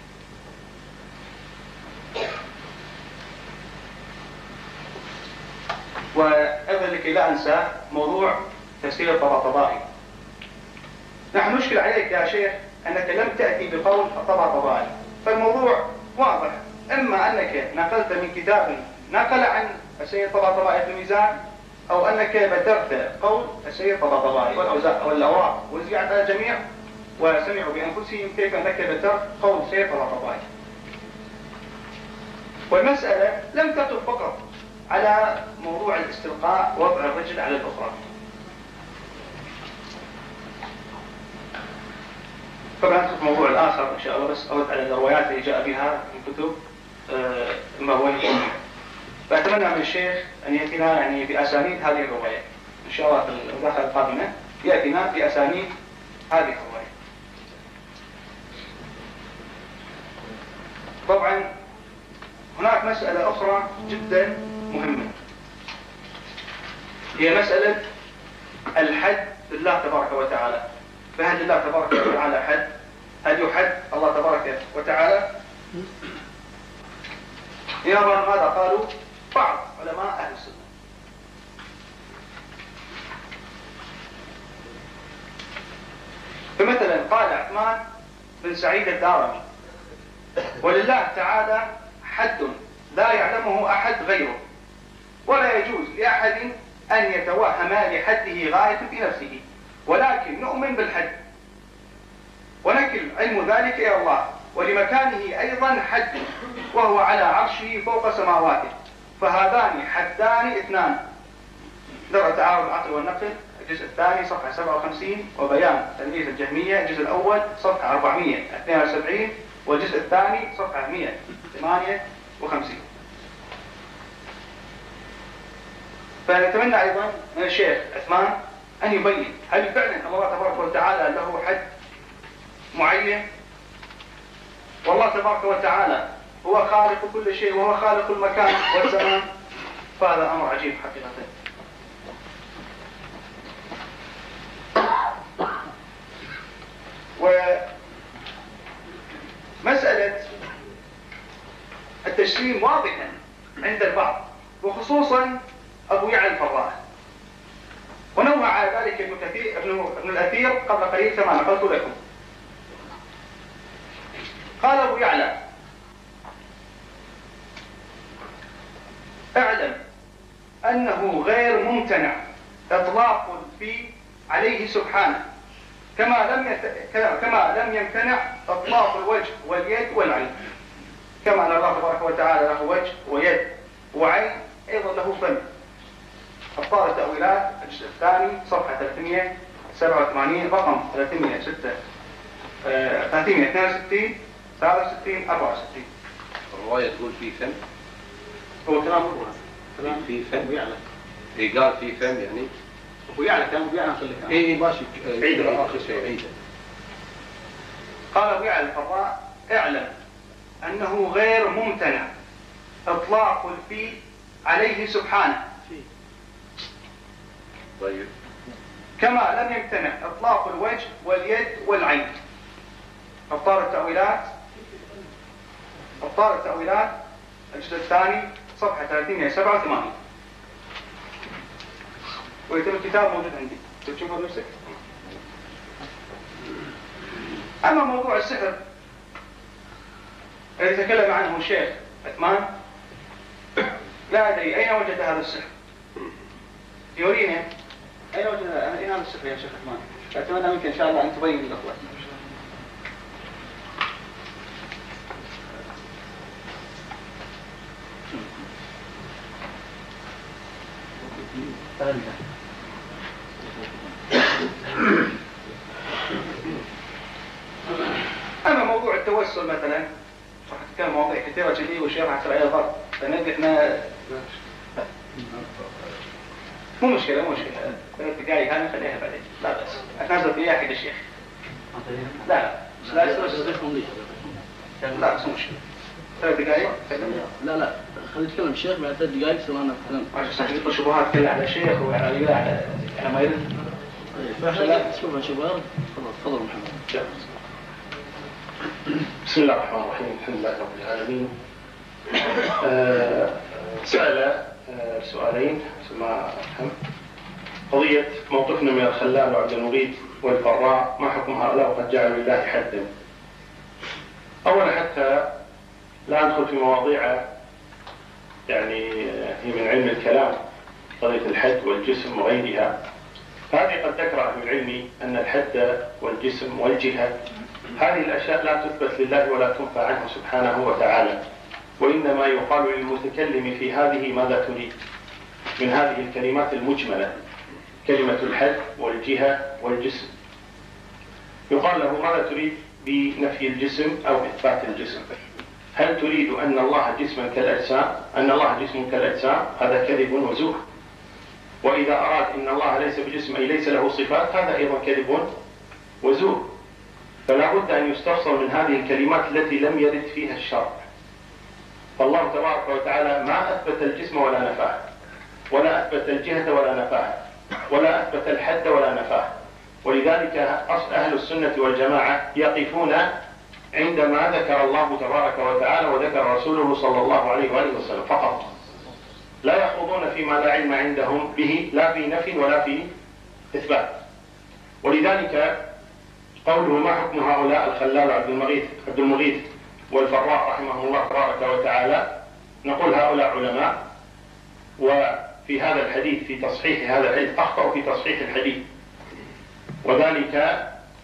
وأيضا لكي لا أنسى موضوع تفسير الطباطبائي. نحن نشكل عليك يا شيخ أنك لم تأتي بقول الطباطبائي، فالموضوع واضح، إما أنك نقلت من كتاب نقل عن السيد الطباطبائي في الميزان، أو أنك بدرت قول السيد الطباطبائي والأوراق وزعت على الجميع وسمعوا بأنفسهم كيف أنك بدرت قول السيد الطباطبائي. والمسألة لم تقف فقط على موضوع الاستلقاء وضع الرجل على الأخرى. طبعا ندخل في الموضوع الآخر إن شاء الله، بس أرد على الروايات اللي جاء بها في الكتب ما هو يكون. فأتمنى من الشيخ أن يأتينا يعني بأسانيد هذه الروايات إن شاء الله في المداخلة القادمة، يأتينا بأسانيد هذه الروايات. طبعا هناك مسألة أخرى جدا مهمة، هي مسألة الحد لله تبارك وتعالى. فهل لله تبارك وتعالى حد؟ هل يحد الله تبارك وتعالى؟ يرى ماذا قالوا بعض علماء أهل السنة. فمثلا قال عثمان بن سعيد الدارمي: ولله تعالى حد لا يعلمه أحد غيره، ولا يجوز لأحد أن يتوهم لحده غاية في نفسه، ولكن نؤمن بالحد ونكل علم ذلك إلى الله، ولمكانه أيضا حد وهو على عرشه فوق سماواته، فهذان حدان اثنان، درء تعارض العقل والنقل الجزء الثاني صفحة 57، وبيان تلميذ الجهمية الجزء الأول صفحة 472، والجزء الثاني صفحة 158. فنتمنى أيضا من الشيخ عثمان أن يبين هل فعلا الله تبارك وتعالى له حد معين، والله تبارك وتعالى هو خالق كل شيء وهو خالق المكان والزمان، فهذا أمر عجيب حقيقة. ومسألة التجسيم واضحة عند البعض، وخصوصا أبو يعلى الفراء، ونوه على ذلك ابن الأثير قبل قليل كما نقلت لكم. قال أبو يعلى: اعلم أنه غير ممتنع إطلاق في عليه سبحانه، كما لم يمتنع إطلاق الوجه واليد والعين، كما أن الله تبارك وتعالى له وجه ويد وعين، أيضا له فم. أبطال التأويلات الجزء الثاني صفحة 387 رقم 362 63 64. الرواية تقول في فم؟ هو كلام أبو في فم يعني؟ إيه قال في فم يعني؟ أبو يعلى كان أبو يعلى خليك. إيه ماشي. عيد آخر شيء عيد. قال أبو يعلى الفراء: اعلم أنه غير ممتنع إطلاق الفي عليه سبحانه، طيب. كما لم يمتنع إطلاق الوجه واليد والعين. أبطال التأويلات الجزء الثاني صفحة 387. ويتم الكتاب موجود عندي، تشوفه بنفسك. أما موضوع السحر الذي تكلم عنه الشيخ عثمان، لا أدري أين وجد هذا السحر، يورينا أين وجد هذا السحر يا شيخ عثمان. أتمنى منك إن شاء الله أن تبين للأخوة. أما موضوع التوسل مثلا، راح تتكلم مواضيع كثيرة جديدة والشيخ راح يصير عليها ضغط، فنبي احنا مو مشكلة 3 دقائق هذه نخليها بعدين، لا بأس. أتنازل فيها حق الشيخ. لا بس مو مشكلة. 3 دقائق. لا خلي يتكلم الشيخ بعد 3 دقائق سواء نتكلم. عشان تحط شبهات كلها على الشيخ وعلى ما يرد. فاحنا شوف شباب. تفضل محمد. بسم الله الرحمن الرحيم، الحمد لله رب العالمين. سأل سؤالين ما أفهم. قضية موقفنا من الخلال وعبد المغيث والفراء، ما حكم هؤلاء وقد جعلوا لله حدا؟ أولا حتى لا ندخل في مواضيع يعني هي من علم الكلام، قضية الحد والجسم وغيرها، فهذه قد ذكر أهل العلم أن الحد والجسم والجهة هذه الأشياء لا تثبت لله ولا تنفى عنه سبحانه وتعالى، وإنما يقال للمتكلم في هذه ماذا تريد من هذه الكلمات المجملة، كلمة الحد والجهة والجسم. يقال له ماذا تريد بنفي الجسم أو إثبات الجسم؟ هل تريد أن الله جسما كالأجسام؟ أن الله جسم كالأجسام؟ هذا كذب وزور. وإذا أراد أن الله ليس بجسم أي ليس له صفات، هذا أيضا كذب وزور. فلا بد أن يستفسر من هذه الكلمات التي لم يرد فيها الشرع. فالله تبارك وتعالى ما أثبت الجسم ولا نفاه، ولا أثبت الجهة ولا نفاه، ولا أثبت الحد ولا نفاه. ولذلك أهل السنة والجماعة يقفون عندما ذكر الله تبارك وتعالى وذكر رسوله صلى الله عليه وآله وسلم فقط، لا يخوضون فيما لا علم عندهم به، لا في نفي ولا في إثبات. ولذلك قوله ما حكم هؤلاء الخلال عبد المغيث والفراء رحمهم الله تبارك وتعالى، نقول هؤلاء علماء، وفي هذا الحديث في تصحيح هذا الحديث أخطأوا في تصحيح الحديث، وذلك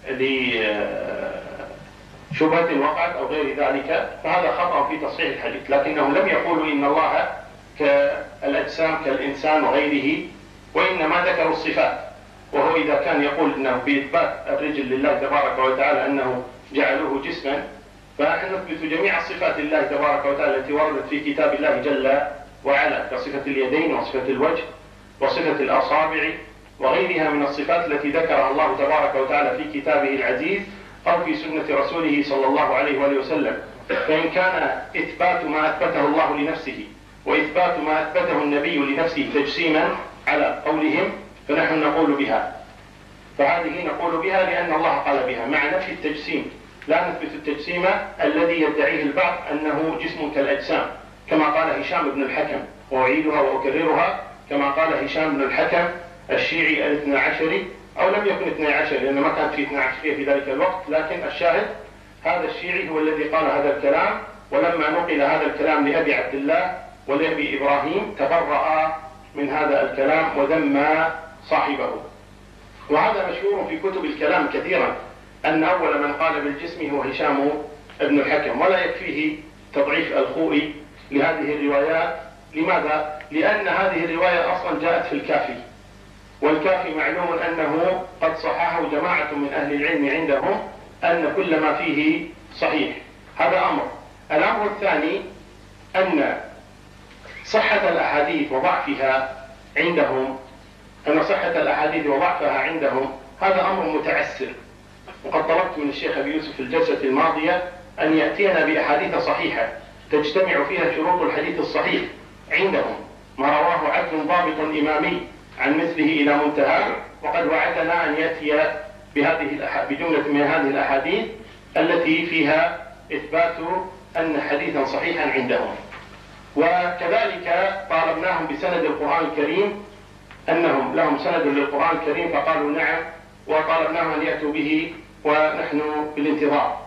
لشبهة وقعت أو غير ذلك، فهذا خطأ في تصحيح الحديث، لكنهم لم يقولوا إن الله كالأجسام كالإنسان وغيره وإنما ذكروا الصفات، وهو إذا كان يقول أنه بإثبات الرجل لله تبارك وتعالى أنه جعلوه جسما، فنحن نثبت جميع الصفات لله تبارك وتعالى التي وردت في كتاب الله جل وعلا، كصفة اليدين وصفة الوجه وصفة الأصابع وغيرها من الصفات التي ذكرها الله تبارك وتعالى في كتابه العزيز أو في سنة رسوله صلى الله عليه وآله وسلم. فإن كان إثبات ما أثبته الله لنفسه وإثبات ما أثبته النبي لنفسه تجسيما على قولهم فنحن نقول بها، فهذه نقول بها لأن الله قال بها، مع نفي التجسيم. لا نثبت التجسيم الذي يدعيه البعض أنه جسم كالأجسام، كما قال هشام بن الحكم، وأعيدها وأكررها، كما قال هشام بن الحكم الشيعي الاثنى عشري، أو لم يكن 12 لأن ما كان في 12 في ذلك الوقت، لكن الشاهد هذا الشيعي هو الذي قال هذا الكلام. ولما نقل هذا الكلام لأبي عبد الله ولأبي إبراهيم تبرأ من هذا الكلام وذم صاحبه. وهذا مشهور في كتب الكلام كثيرا أن أول من قال بالجسم هو هشام بن الحكم، ولا يكفيه تضعيف الخوئي لهذه الروايات. لماذا؟ لأن هذه الرواية أصلا جاءت في الكافي، والكافي معلوم أنه قد صححه جماعة من أهل العلم عندهم أن كل ما فيه صحيح. هذا أمر. الأمر الثاني أن صحة الأحاديث وضعفها عندهم، هذا أمر متعسر. وقد طلبت من الشيخ أبي يوسف في الجلسة الماضية أن يأتينا بأحاديث صحيحة تجتمع فيها شروط الحديث الصحيح عندهم، ما رواه عدل ضابط إمامي عن مثله إلى منتهى. وقد وعدنا أن يأتي بجملة من هذه الأحاديث التي فيها إثبات أن حديثا صحيحا عندهم. وكذلك طالبناهم بسند القرآن الكريم، أنهم لهم سند للقرآن الكريم، فقالوا نعم، وطالبناهم أن يأتوا به ونحن بالانتظار.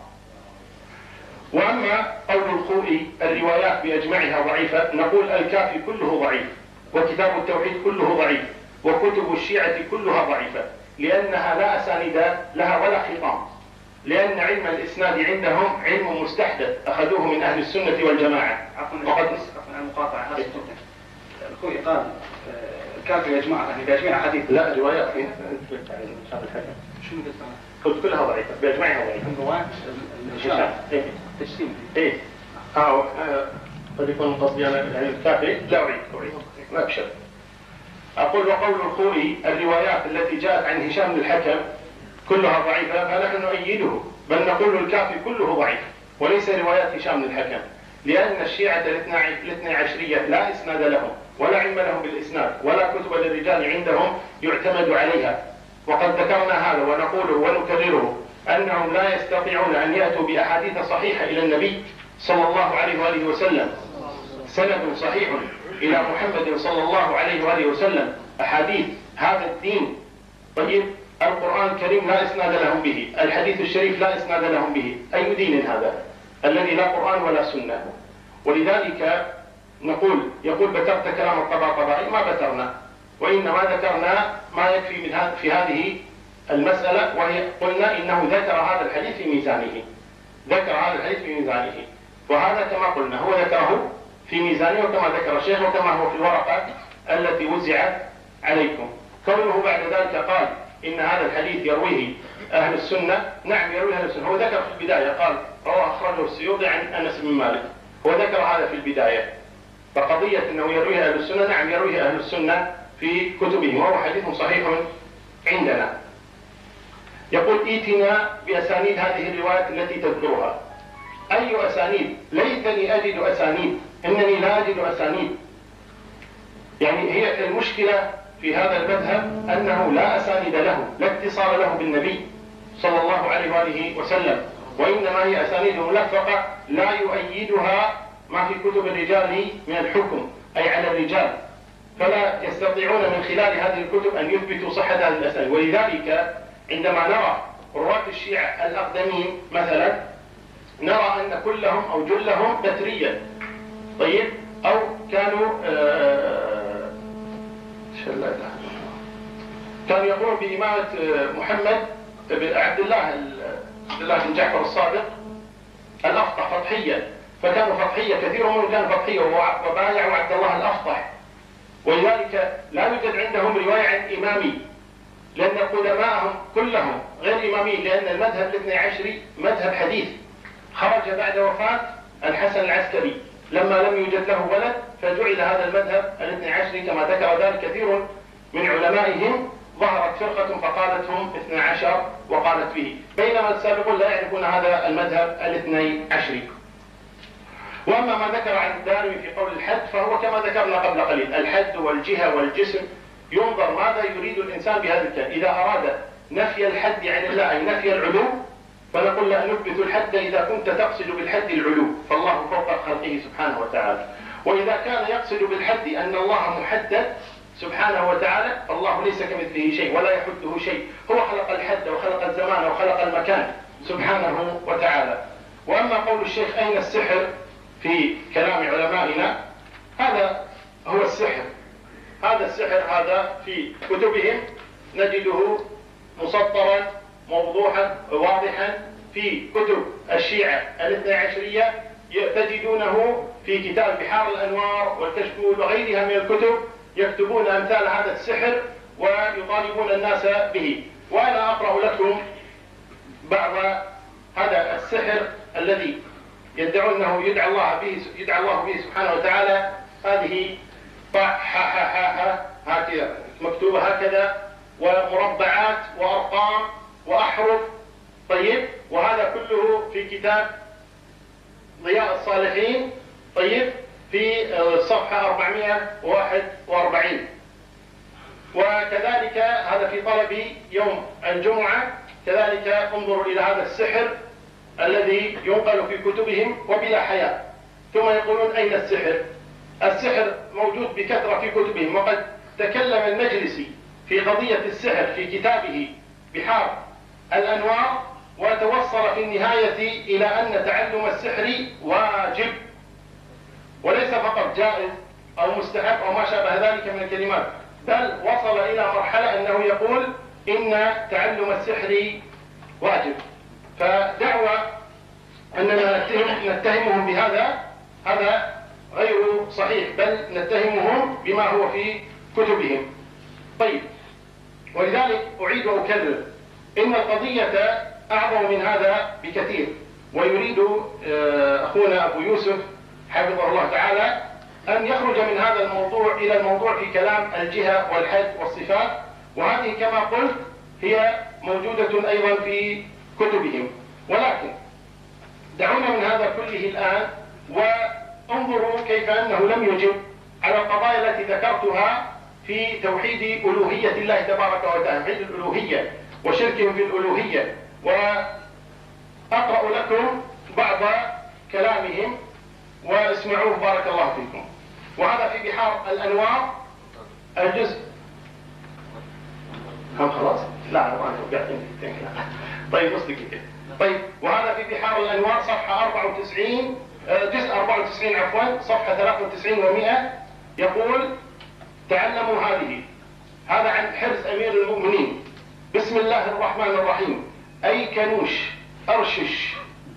وأما قول الخوئي الروايات بأجمعها ضعيفة، نقول الكافي كله ضعيف، وكتاب التوحيد كله ضعيف، وكتب الشيعة كلها ضعيفة، لأنها لا أسانيد لها ولا خطام، لأن علم الإسناد عندهم علم مستحدث أخذوه من أهل السنة والجماعة. عفوا المقاطعة، الخوئي قال الكافي يجمع يعني بيجمع حديث. لا، روايات فيها شو قلت أنا؟ قلت كلها ضعيفة بأجمعها ضعيفة. الرواية هشام تجسيم. إيه قد يكون قصدي أنا يعني الكافي. لا أعيد ما أبشر. أقول وقول الخوئي الروايات التي جاءت عن هشام بن الحكم كلها ضعيفة، فنحن نؤيده، بل نقول الكافي كله ضعيف وليس روايات هشام بن الحكم، لأن الشيعة الاثنى عشرية لا إسناد لهم ولا علم لهم بالإسناد، ولا كتب للرجال عندهم يعتمد عليها. وقد ذكرنا هذا ونقوله ونكرره أنهم لا يستطيعون أن يأتوا بأحاديث صحيحة إلى النبي صلى الله عليه وآله وسلم، سند صحيح إلى محمد صلى الله عليه وآله وسلم، أحاديث هذا الدين. طيب القرآن الكريم لا إسناد لهم به، الحديث الشريف لا إسناد لهم به، أي دين هذا الذي لا قرآن ولا سنة؟ ولذلك يقول بترت كلام الطباطبائي، ما بترنا، وإنما ذكرنا ما يكفي من في هذه المسألة، وهي قلنا إنه ذكر هذا الحديث في ميزانه، وهذا كما قلنا هو ذكره في ميزانه، وكما ذكر الشيخ، وكما هو في الورقة التي وزعت عليكم. كونه بعد ذلك قال إن هذا الحديث يرويه أهل السنة، نعم يرويه أهل السنة. هو ذكر في البداية قال رواه أخرجه السيوطي عن أنس بن مالك، هو ذكر هذا في البداية. فقضية أنه يرويه أهل السنة، نعم يرويه أهل السنة في كتبهم، وهو حديث صحيح عندنا. يقول ائتنا بأسانيد هذه الروايات التي تذكرها. أي أسانيد؟ ليتني أجد أسانيد، إنني لا أجد أسانيد. يعني هي المشكلة في هذا المذهب أنه لا أسانيد له، لا اتصال له بالنبي صلى الله عليه وآله وسلم، وإنما هي أسانيد ملفقة لا يؤيدها ما في كتب الرجال من الحكم أي على الرجال، فلا يستطيعون من خلال هذه الكتب أن يثبتوا صحة هذه الأسانيد. ولذلك عندما نرى رواة الشيعة الأقدمين مثلا، نرى أن كلهم أو جلهم بترية، طيب، أو كانوا يقولون بإمامة محمد عبد الله بن جعفر الصادق الأفطح فطحيا، فكانوا فطحية، كثير منهم كانوا فطحية، وبايعوا عبد الله الأفطح ولذلك لا يوجد عندهم رواية عن إمامي، لأن قدماءهم كلهم غير إماميين، لأن المذهب الاثني عشري مذهب حديث خرج بعد وفاة الحسن العسكري لما لم يوجد له ولد، فجعل هذا المذهب الاثني عشري كما ذكر ذلك كثير من علمائهم. ظهرت فرقة فقالت هم 12 وقالت به، بينما السابقون لا يعرفون هذا المذهب الاثني عشري. وأما ما ذكر عن الدارمي في قول الحد فهو كما ذكرنا قبل قليل، الحد والجهة والجسم ينظر ماذا يريد الإنسان بهذا الكلام. إذا أراد نفي الحد عن الله أي نفي العلو فنقول لا نثبت الحد إذا كنت تقصد بالحد العلو، فالله فوق خلقه سبحانه وتعالى. وإذا كان يقصد بالحد أن الله محدد سبحانه وتعالى فالله ليس كمثله شيء ولا يحده شيء، هو خلق الحد وخلق الزمان وخلق المكان سبحانه وتعالى. وأما قول الشيخ أين السحر في كلام علمائنا، هذا هو السحر، هذا السحر هذا في كتبهم نجده مسطرا موضوحا واضحا. في كتب الشيعة الاثنى عشرية تجدونه في كتاب بحار الأنوار والكشكول وغيرها من الكتب، يكتبون أمثال هذا السحر ويطالبون الناس به. وأنا أقرأ لكم بعض هذا السحر الذي يدعون أنه يدعى الله به سبحانه وتعالى. هذه طاء ح ح ح ح هكذا مكتوبة هكذا، ومربعات وأرقام وأحرف. طيب، وهذا كله في كتاب ضياء الصالحين، طيب، في صفحة 441. وكذلك هذا في طلب يوم الجمعة، كذلك انظروا إلى هذا السحر الذي ينقل في كتبهم وبلا حياء. ثم يقولون أين السحر؟ السحر موجود بكثرة في كتبهم، وقد تكلم المجلسي في قضية السحر في كتابه بحار الأنوار، وتوصل في النهاية إلى أن تعلم السحر واجب وليس فقط جائز أو مستحب أو ما شابه ذلك من الكلمات، بل وصل إلى مرحلة أنه يقول إن تعلم السحر واجب. فدعوى أننا نتهمهم بهذا هذا غير صحيح، بل نتهمهم بما هو في كتبهم. طيب، ولذلك أعيد وأكرر إن القضية أعظم من هذا بكثير. ويريد أخونا أبو يوسف حفظه الله تعالى أن يخرج من هذا الموضوع إلى الموضوع في كلام الجهة والحد والصفات، وهذه كما قلت هي موجودة أيضا في كتبهم. ولكن دعونا من هذا كله الآن وانظروا كيف أنه لم يجب على القضايا التي ذكرتها في توحيد ألوهية الله تبارك وتعالى، توحيد الألوهية وشرك في الألوهية. وأقرأ لكم بعض كلامهم واسمعوه بارك الله فيكم. وهذا في بحار الأنوار الجزء خلاص؟ لا أنا طيب اصدق كده. طيب، وهذا في بحار الأنوار صفحة 94 جزء 94 عفوا صفحة 93 و100 يقول: تعلموا هذا عن حرز أمير المؤمنين. بسم الله الرحمن الرحيم. أي كنوش أرشش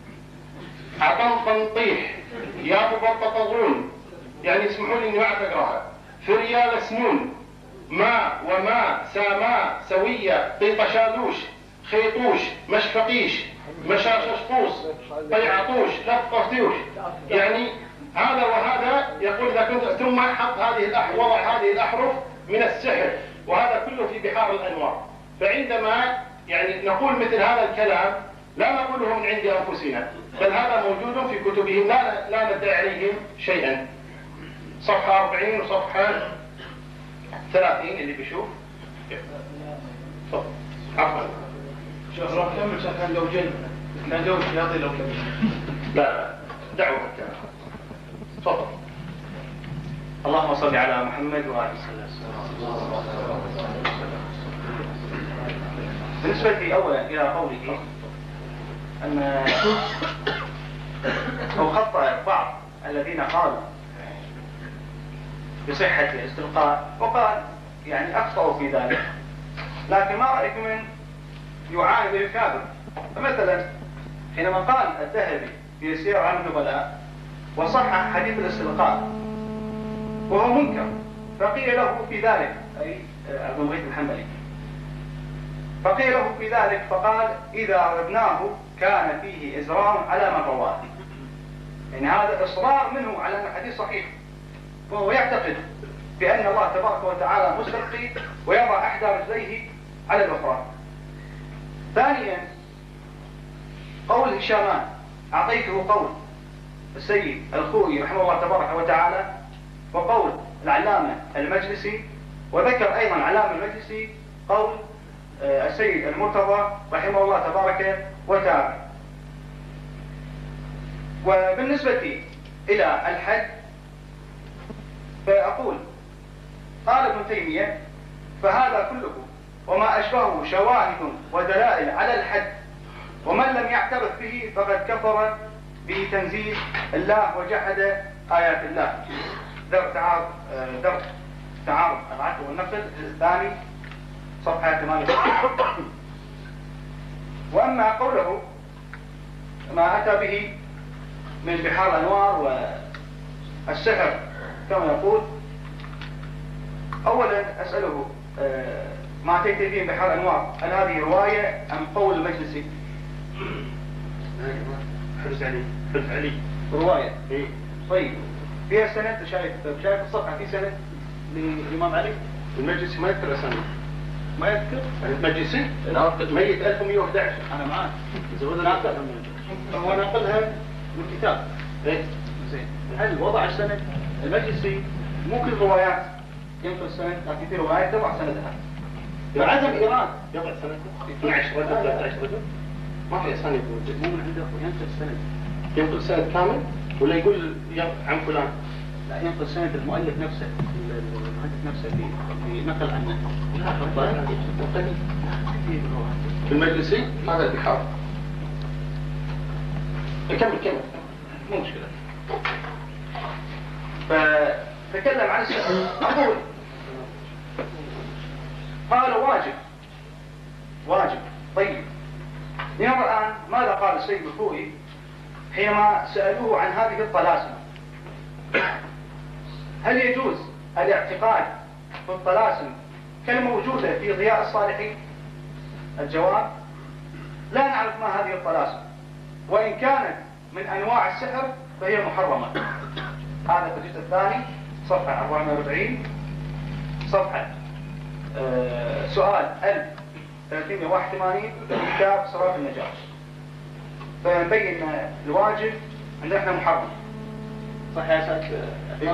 عطنطن طيح يا مبططون، يعني اسمحوا لي اني ما اعرف اقراها. فريال سنون ما وما ساما سويه طيطشالوش خيطوش مشفقيش مشاششقوس طيعطوش لطفتوش، يعني هذا وهذا. يقول اذا كنت ثم حط وضع هذه الاحرف من السحر، وهذا كله في بحار الانوار. فعندما يعني نقول مثل هذا الكلام لا نقوله من عند انفسنا، بل هذا موجود في كتبهم، لا ندعي عليهم شيئا. صفحة 40 وصفحة 30 اللي بيشوف. تفضل. عفوا. شيخ لو كمل شيخ كان لو جن كان جو رياضي لو كمل. لا دعوة الكلام. تفضل. اللهم صل على محمد وآله وسلم. بالنسبة لي أولا إلى قوله أن أو خطأ بعض الذين قالوا بصحة الاستلقاء، وقال يعني أخطأوا في ذلك، لكن ما رأيك من يعاند ويكابر؟ فمثلا حينما قال الذهبي في سير عن النبلاء وصحح حديث الاستلقاء وهو منكر فقيل له في ذلك، أي أبو المغيث الحنبلي، فقيل له في ذلك فقال: إذا ردناه كان فيه إزرار على من رواه. يعني هذا إصرار منه على أن الحديث صحيح، وهو يعتقد بأن الله تبارك وتعالى مستلقي ويضع إحدى رجليه على الأخرى. ثانيا قول هشامان: أعطيته قول السيد الخوئي رحمه الله تبارك وتعالى وقول العلامة المجلسي، وذكر أيضا العلامة المجلسي قول السيد المرتضى رحمه الله تبارك وتعالى. وبالنسبة إلى الحد فأقول قال ابن تيمية: فهذا كله وما أشبهه شواهد ودلائل على الحد، ومن لم يعترف به فقد كفر بتنزيل الله وجحد آيات الله. درء تعارض العقل والنقل الثاني صفحة 68. وأما قوله ما أتى به من بحار الأنوار والسحر كما يقول، أولا أسأله ما أتيت به من بحار الأنوار هل هذه رواية أم قول المجلسي؟ حرز علي رواية. طيب فيها سند؟ شايف الصفحة في سند للإمام علي؟ المجلسي ما يذكر أسامي. ما يذكر؟ المجلسي ميت 1111. أنا معاك. هو ناقلها من كتاب. إيه؟ زين. هل وضع السند؟ المجلسي مو كل روايات ينقل السند، لكن في روايات تضع سندها. وعدم إيراد يضع سند 12 رجل 13 رجل. ما في أسانيد موجودة. مو من عنده ينقل السند. ينقل سند كامل ولا يقول عن فلان؟ لا، ينقل سند المؤلف نفسه، المحدث نفسه في نقل عنه. في المجلسي هذا البحار. كمل مو مشكلة. فتكلم عن السحر. أقول قال واجب. طيب نرى الآن ماذا قال السيد الخوئي حينما سألوه عن هذه الطلاسم. هل يجوز الاعتقاد في الطلاسم كالموجودة في ضياء الصالحين؟ الجواب: لا نعرف ما هذه الطلاسم، وإن كانت من أنواع السحر فهي محرمة. هذا في الجزء الثاني صفحة 440، صفحة سؤال 1381 في كتاب صراط النجاة. فنبين الواجب عندنا احنا محرم. صح يا سيد؟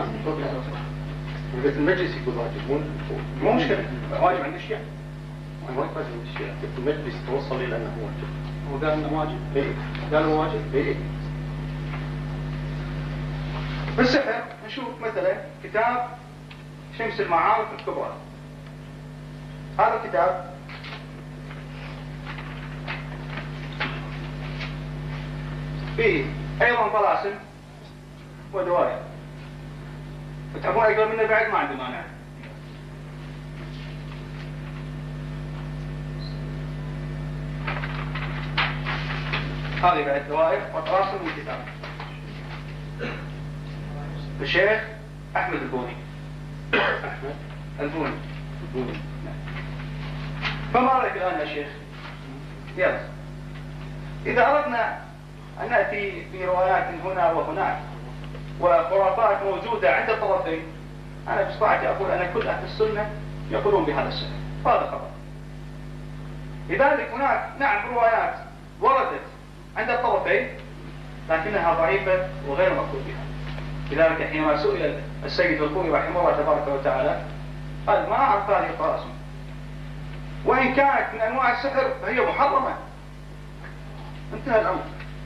المجلس يقول واجب مو مشكلة، واجب عند الشيعة. ما واجب عند الشيعة. المجلس توصل إلى أنه واجب. هو قال انه واجب؟ إيه. قال هو واجب؟ إيه. بالسحر نشوف مثلا كتاب شمس المعارف الكبرى. هذا الكتاب فيه ايضا طلاسم ودوايا. وتعرفون اقرا منه بعد ما عندي مانع. هذه بعد دوائر وطلاسم والكتاب. الشيخ أحمد البوني. أحمد البوني. فما رأيك الآن يا شيخ؟ يلا، إذا أردنا أن نأتي في روايات هنا وهناك وخرافات موجودة عند الطرفين، أنا بصراحة أقول أن كل أهل السنة يقولون بهذا السحر، وهذا خطأ. لذلك هناك نعم روايات وردت عند الطرفين لكنها ضعيفة وغير مقبول بها. لذلك حينما سئل السيد الخوئي رحمه الله تبارك وتعالى قال: ما أعرف هذه الطلاسم، وإن كانت من أنواع السحر فهي محرمة. انتهى الأمر.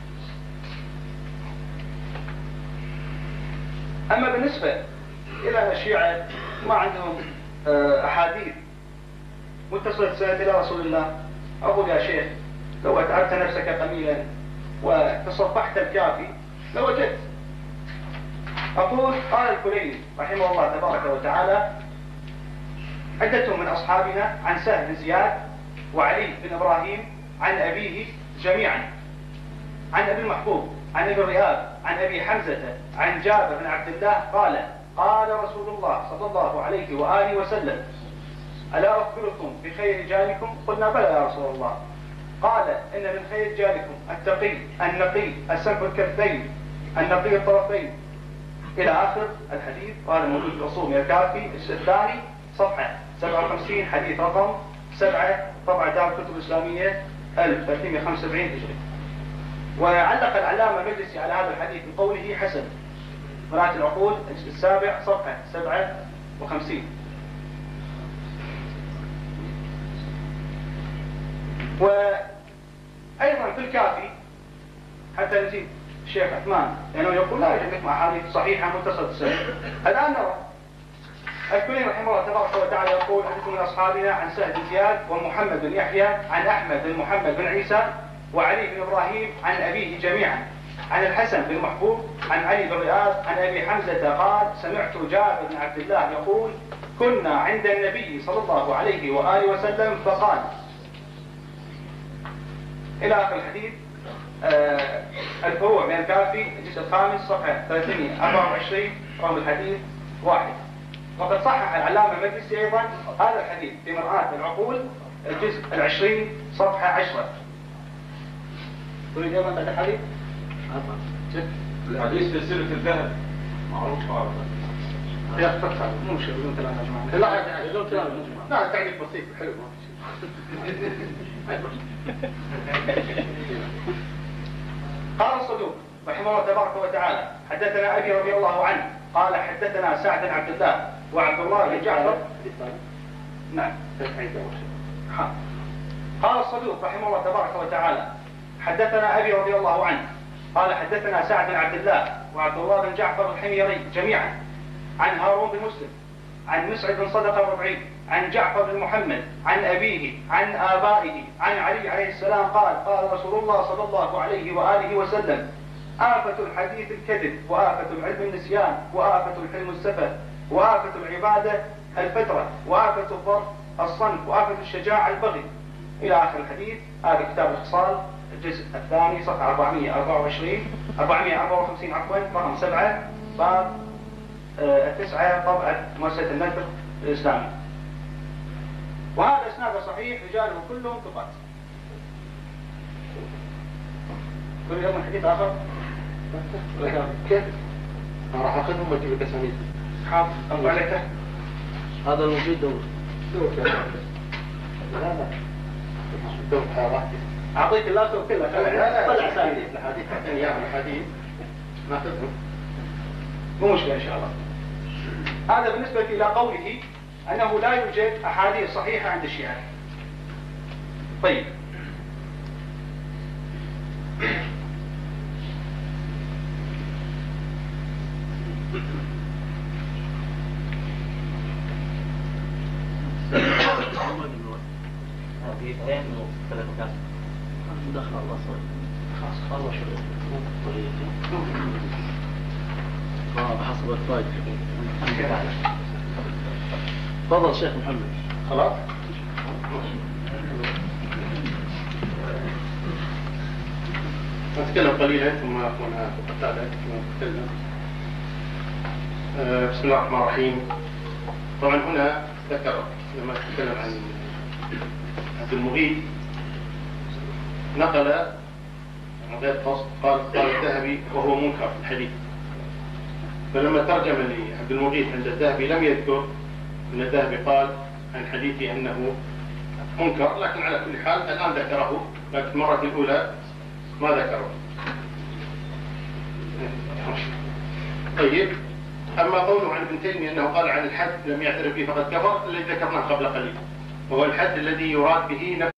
أما بالنسبة إلى الشيعة ما عندهم أحاديث متصلة سنة إلى رسول الله، أقول يا شيخ لو أتعبت نفسك قليلا وتصفحت الكافي لوجدت. أقول قال الكليني رحمه الله تبارك وتعالى: عدة من أصحابنا عن سهل بن زياد وعلي بن إبراهيم عن أبيه جميعا، عن أبي المحبوب عن أبي الرياض عن أبي حمزة عن جابر بن عبد الله قال رسول الله صلى الله عليه وآله وسلم: ألا أخبركم بخير رجالكم؟ قلنا: بلى يا رسول الله. قال: إن من خير رجالكم التقي النقي السلف الكفين النقي الطرفين، إلى آخر الحديث. وهذا موجود في الأصول من الكافي الجزء الثاني صفحة 57، حديث رقم 7، طبعة دار الكتب الإسلامية 1375 هجري. وعلق العلامة المجلسي على هذا الحديث بقوله: حسن. قراءة العقول الجزء السابع صفحة 57. وأيضا في الكافي، حتى نزيد الشيخ عثمان لأنه يقول لا يوجد لكم أحاديث صحيحة متصلة السند. الآن نرى الكليني رحمه الله تبارك وتعالى يقول: حديث من أصحابنا عن سهل بن زياد ومحمد بن يحيى عن أحمد بن محمد بن عيسى وعلي بن إبراهيم عن أبيه جميعا عن الحسن بن محبوب عن علي بن رياض عن أبي حمزة قال: سمعت جابر بن عبد الله يقول: كنا عند النبي صلى الله عليه وآله وسلم فقال، إلى آخر الحديث. الفروع من الكافي الجزء الخامس صفحة 324 رقم الحديث 1. وقد صحح العلامة المجلسي أيضا هذا الحديث في مرآة العقول الجزء 20 صفحة 10. تريد أيضا هذا الحديث؟ الحديث في سيرة الذهب معروف عارف. يا فتح مو مشكلة بدون كلام يا جماعة. لا بدون كلام. لا تعليق بسيط حلو ما في شيء. قال الصدوق رحمه الله تبارك وتعالى: حدثنا أبي رضي الله عنه قال: حدثنا سعد بن عبد الله وعبد الله بن جعفر. نعم. قال الصدوق رحمه الله تبارك وتعالى: حدثنا أبي رضي الله عنه قال: حدثنا سعد بن عبد الله وعبد الله بن جعفر الحميري جميعا عن هارون بن مسلم عن مسعد بن صدقة الربعي عن جعفر بن محمد عن أبيه عن آبائه عن علي عليه السلام قال: قال رسول الله صلى الله عليه وآله وسلم: آفة الحديث الكذب، وآفة العلم النسيان، وآفة الحلم السفه، وآفة العبادة الفترة، وآفة الضر الصنف، وآفة الشجاعة البغي، إلى آخر الحديث. هذا كتاب الخصال الجزء الثاني صفحة 454 رقم 7 باب 9 طبعة مؤسسة النشر الإسلامي. وهذا إسناده صحيح، رجاله كلهم ثقات. تريد أيضا حديث آخر؟ كيف؟ أنا راح أخذهم وأجيب لك أسامي. حاضر أرفع لك. هذا الموجود دور دور حيوانات. أعطيك اللابتوب كله. طلع أسامي الحديث يا الحديث ناخذهم. مو مشكلة إن شاء الله. هذا بالنسبة إلى قوله أنه لا يوجد أحاديث صحيحة عند الشيعة. طيب. حديثين وثلاث مكاسب. دخل الله صوت. خلاص الله شو. حسب الفائدة. تفضل شيخ محمد. خلاص. نتكلم قليلا ثم أخونا قتادة نتكلم. بسم الله الرحمن الرحيم. طبعا هنا ذكر لما تكلم عن عبد المغيث نقل عن غير قصد قال الذهبي وهو منكر في الحديث. فلما ترجم لعبد المغيث عند الذهبي لم يذكر ان الذهبي قال عن حديثه انه منكر، لكن على كل حال الان ذكره، لكن المره الاولى ما ذكره. طيب، اما قوله عن ابن تيميه انه قال عن الحد لم يعترف به فقد كفر، الذي ذكرناه قبل قليل، وهو الحد الذي يراد به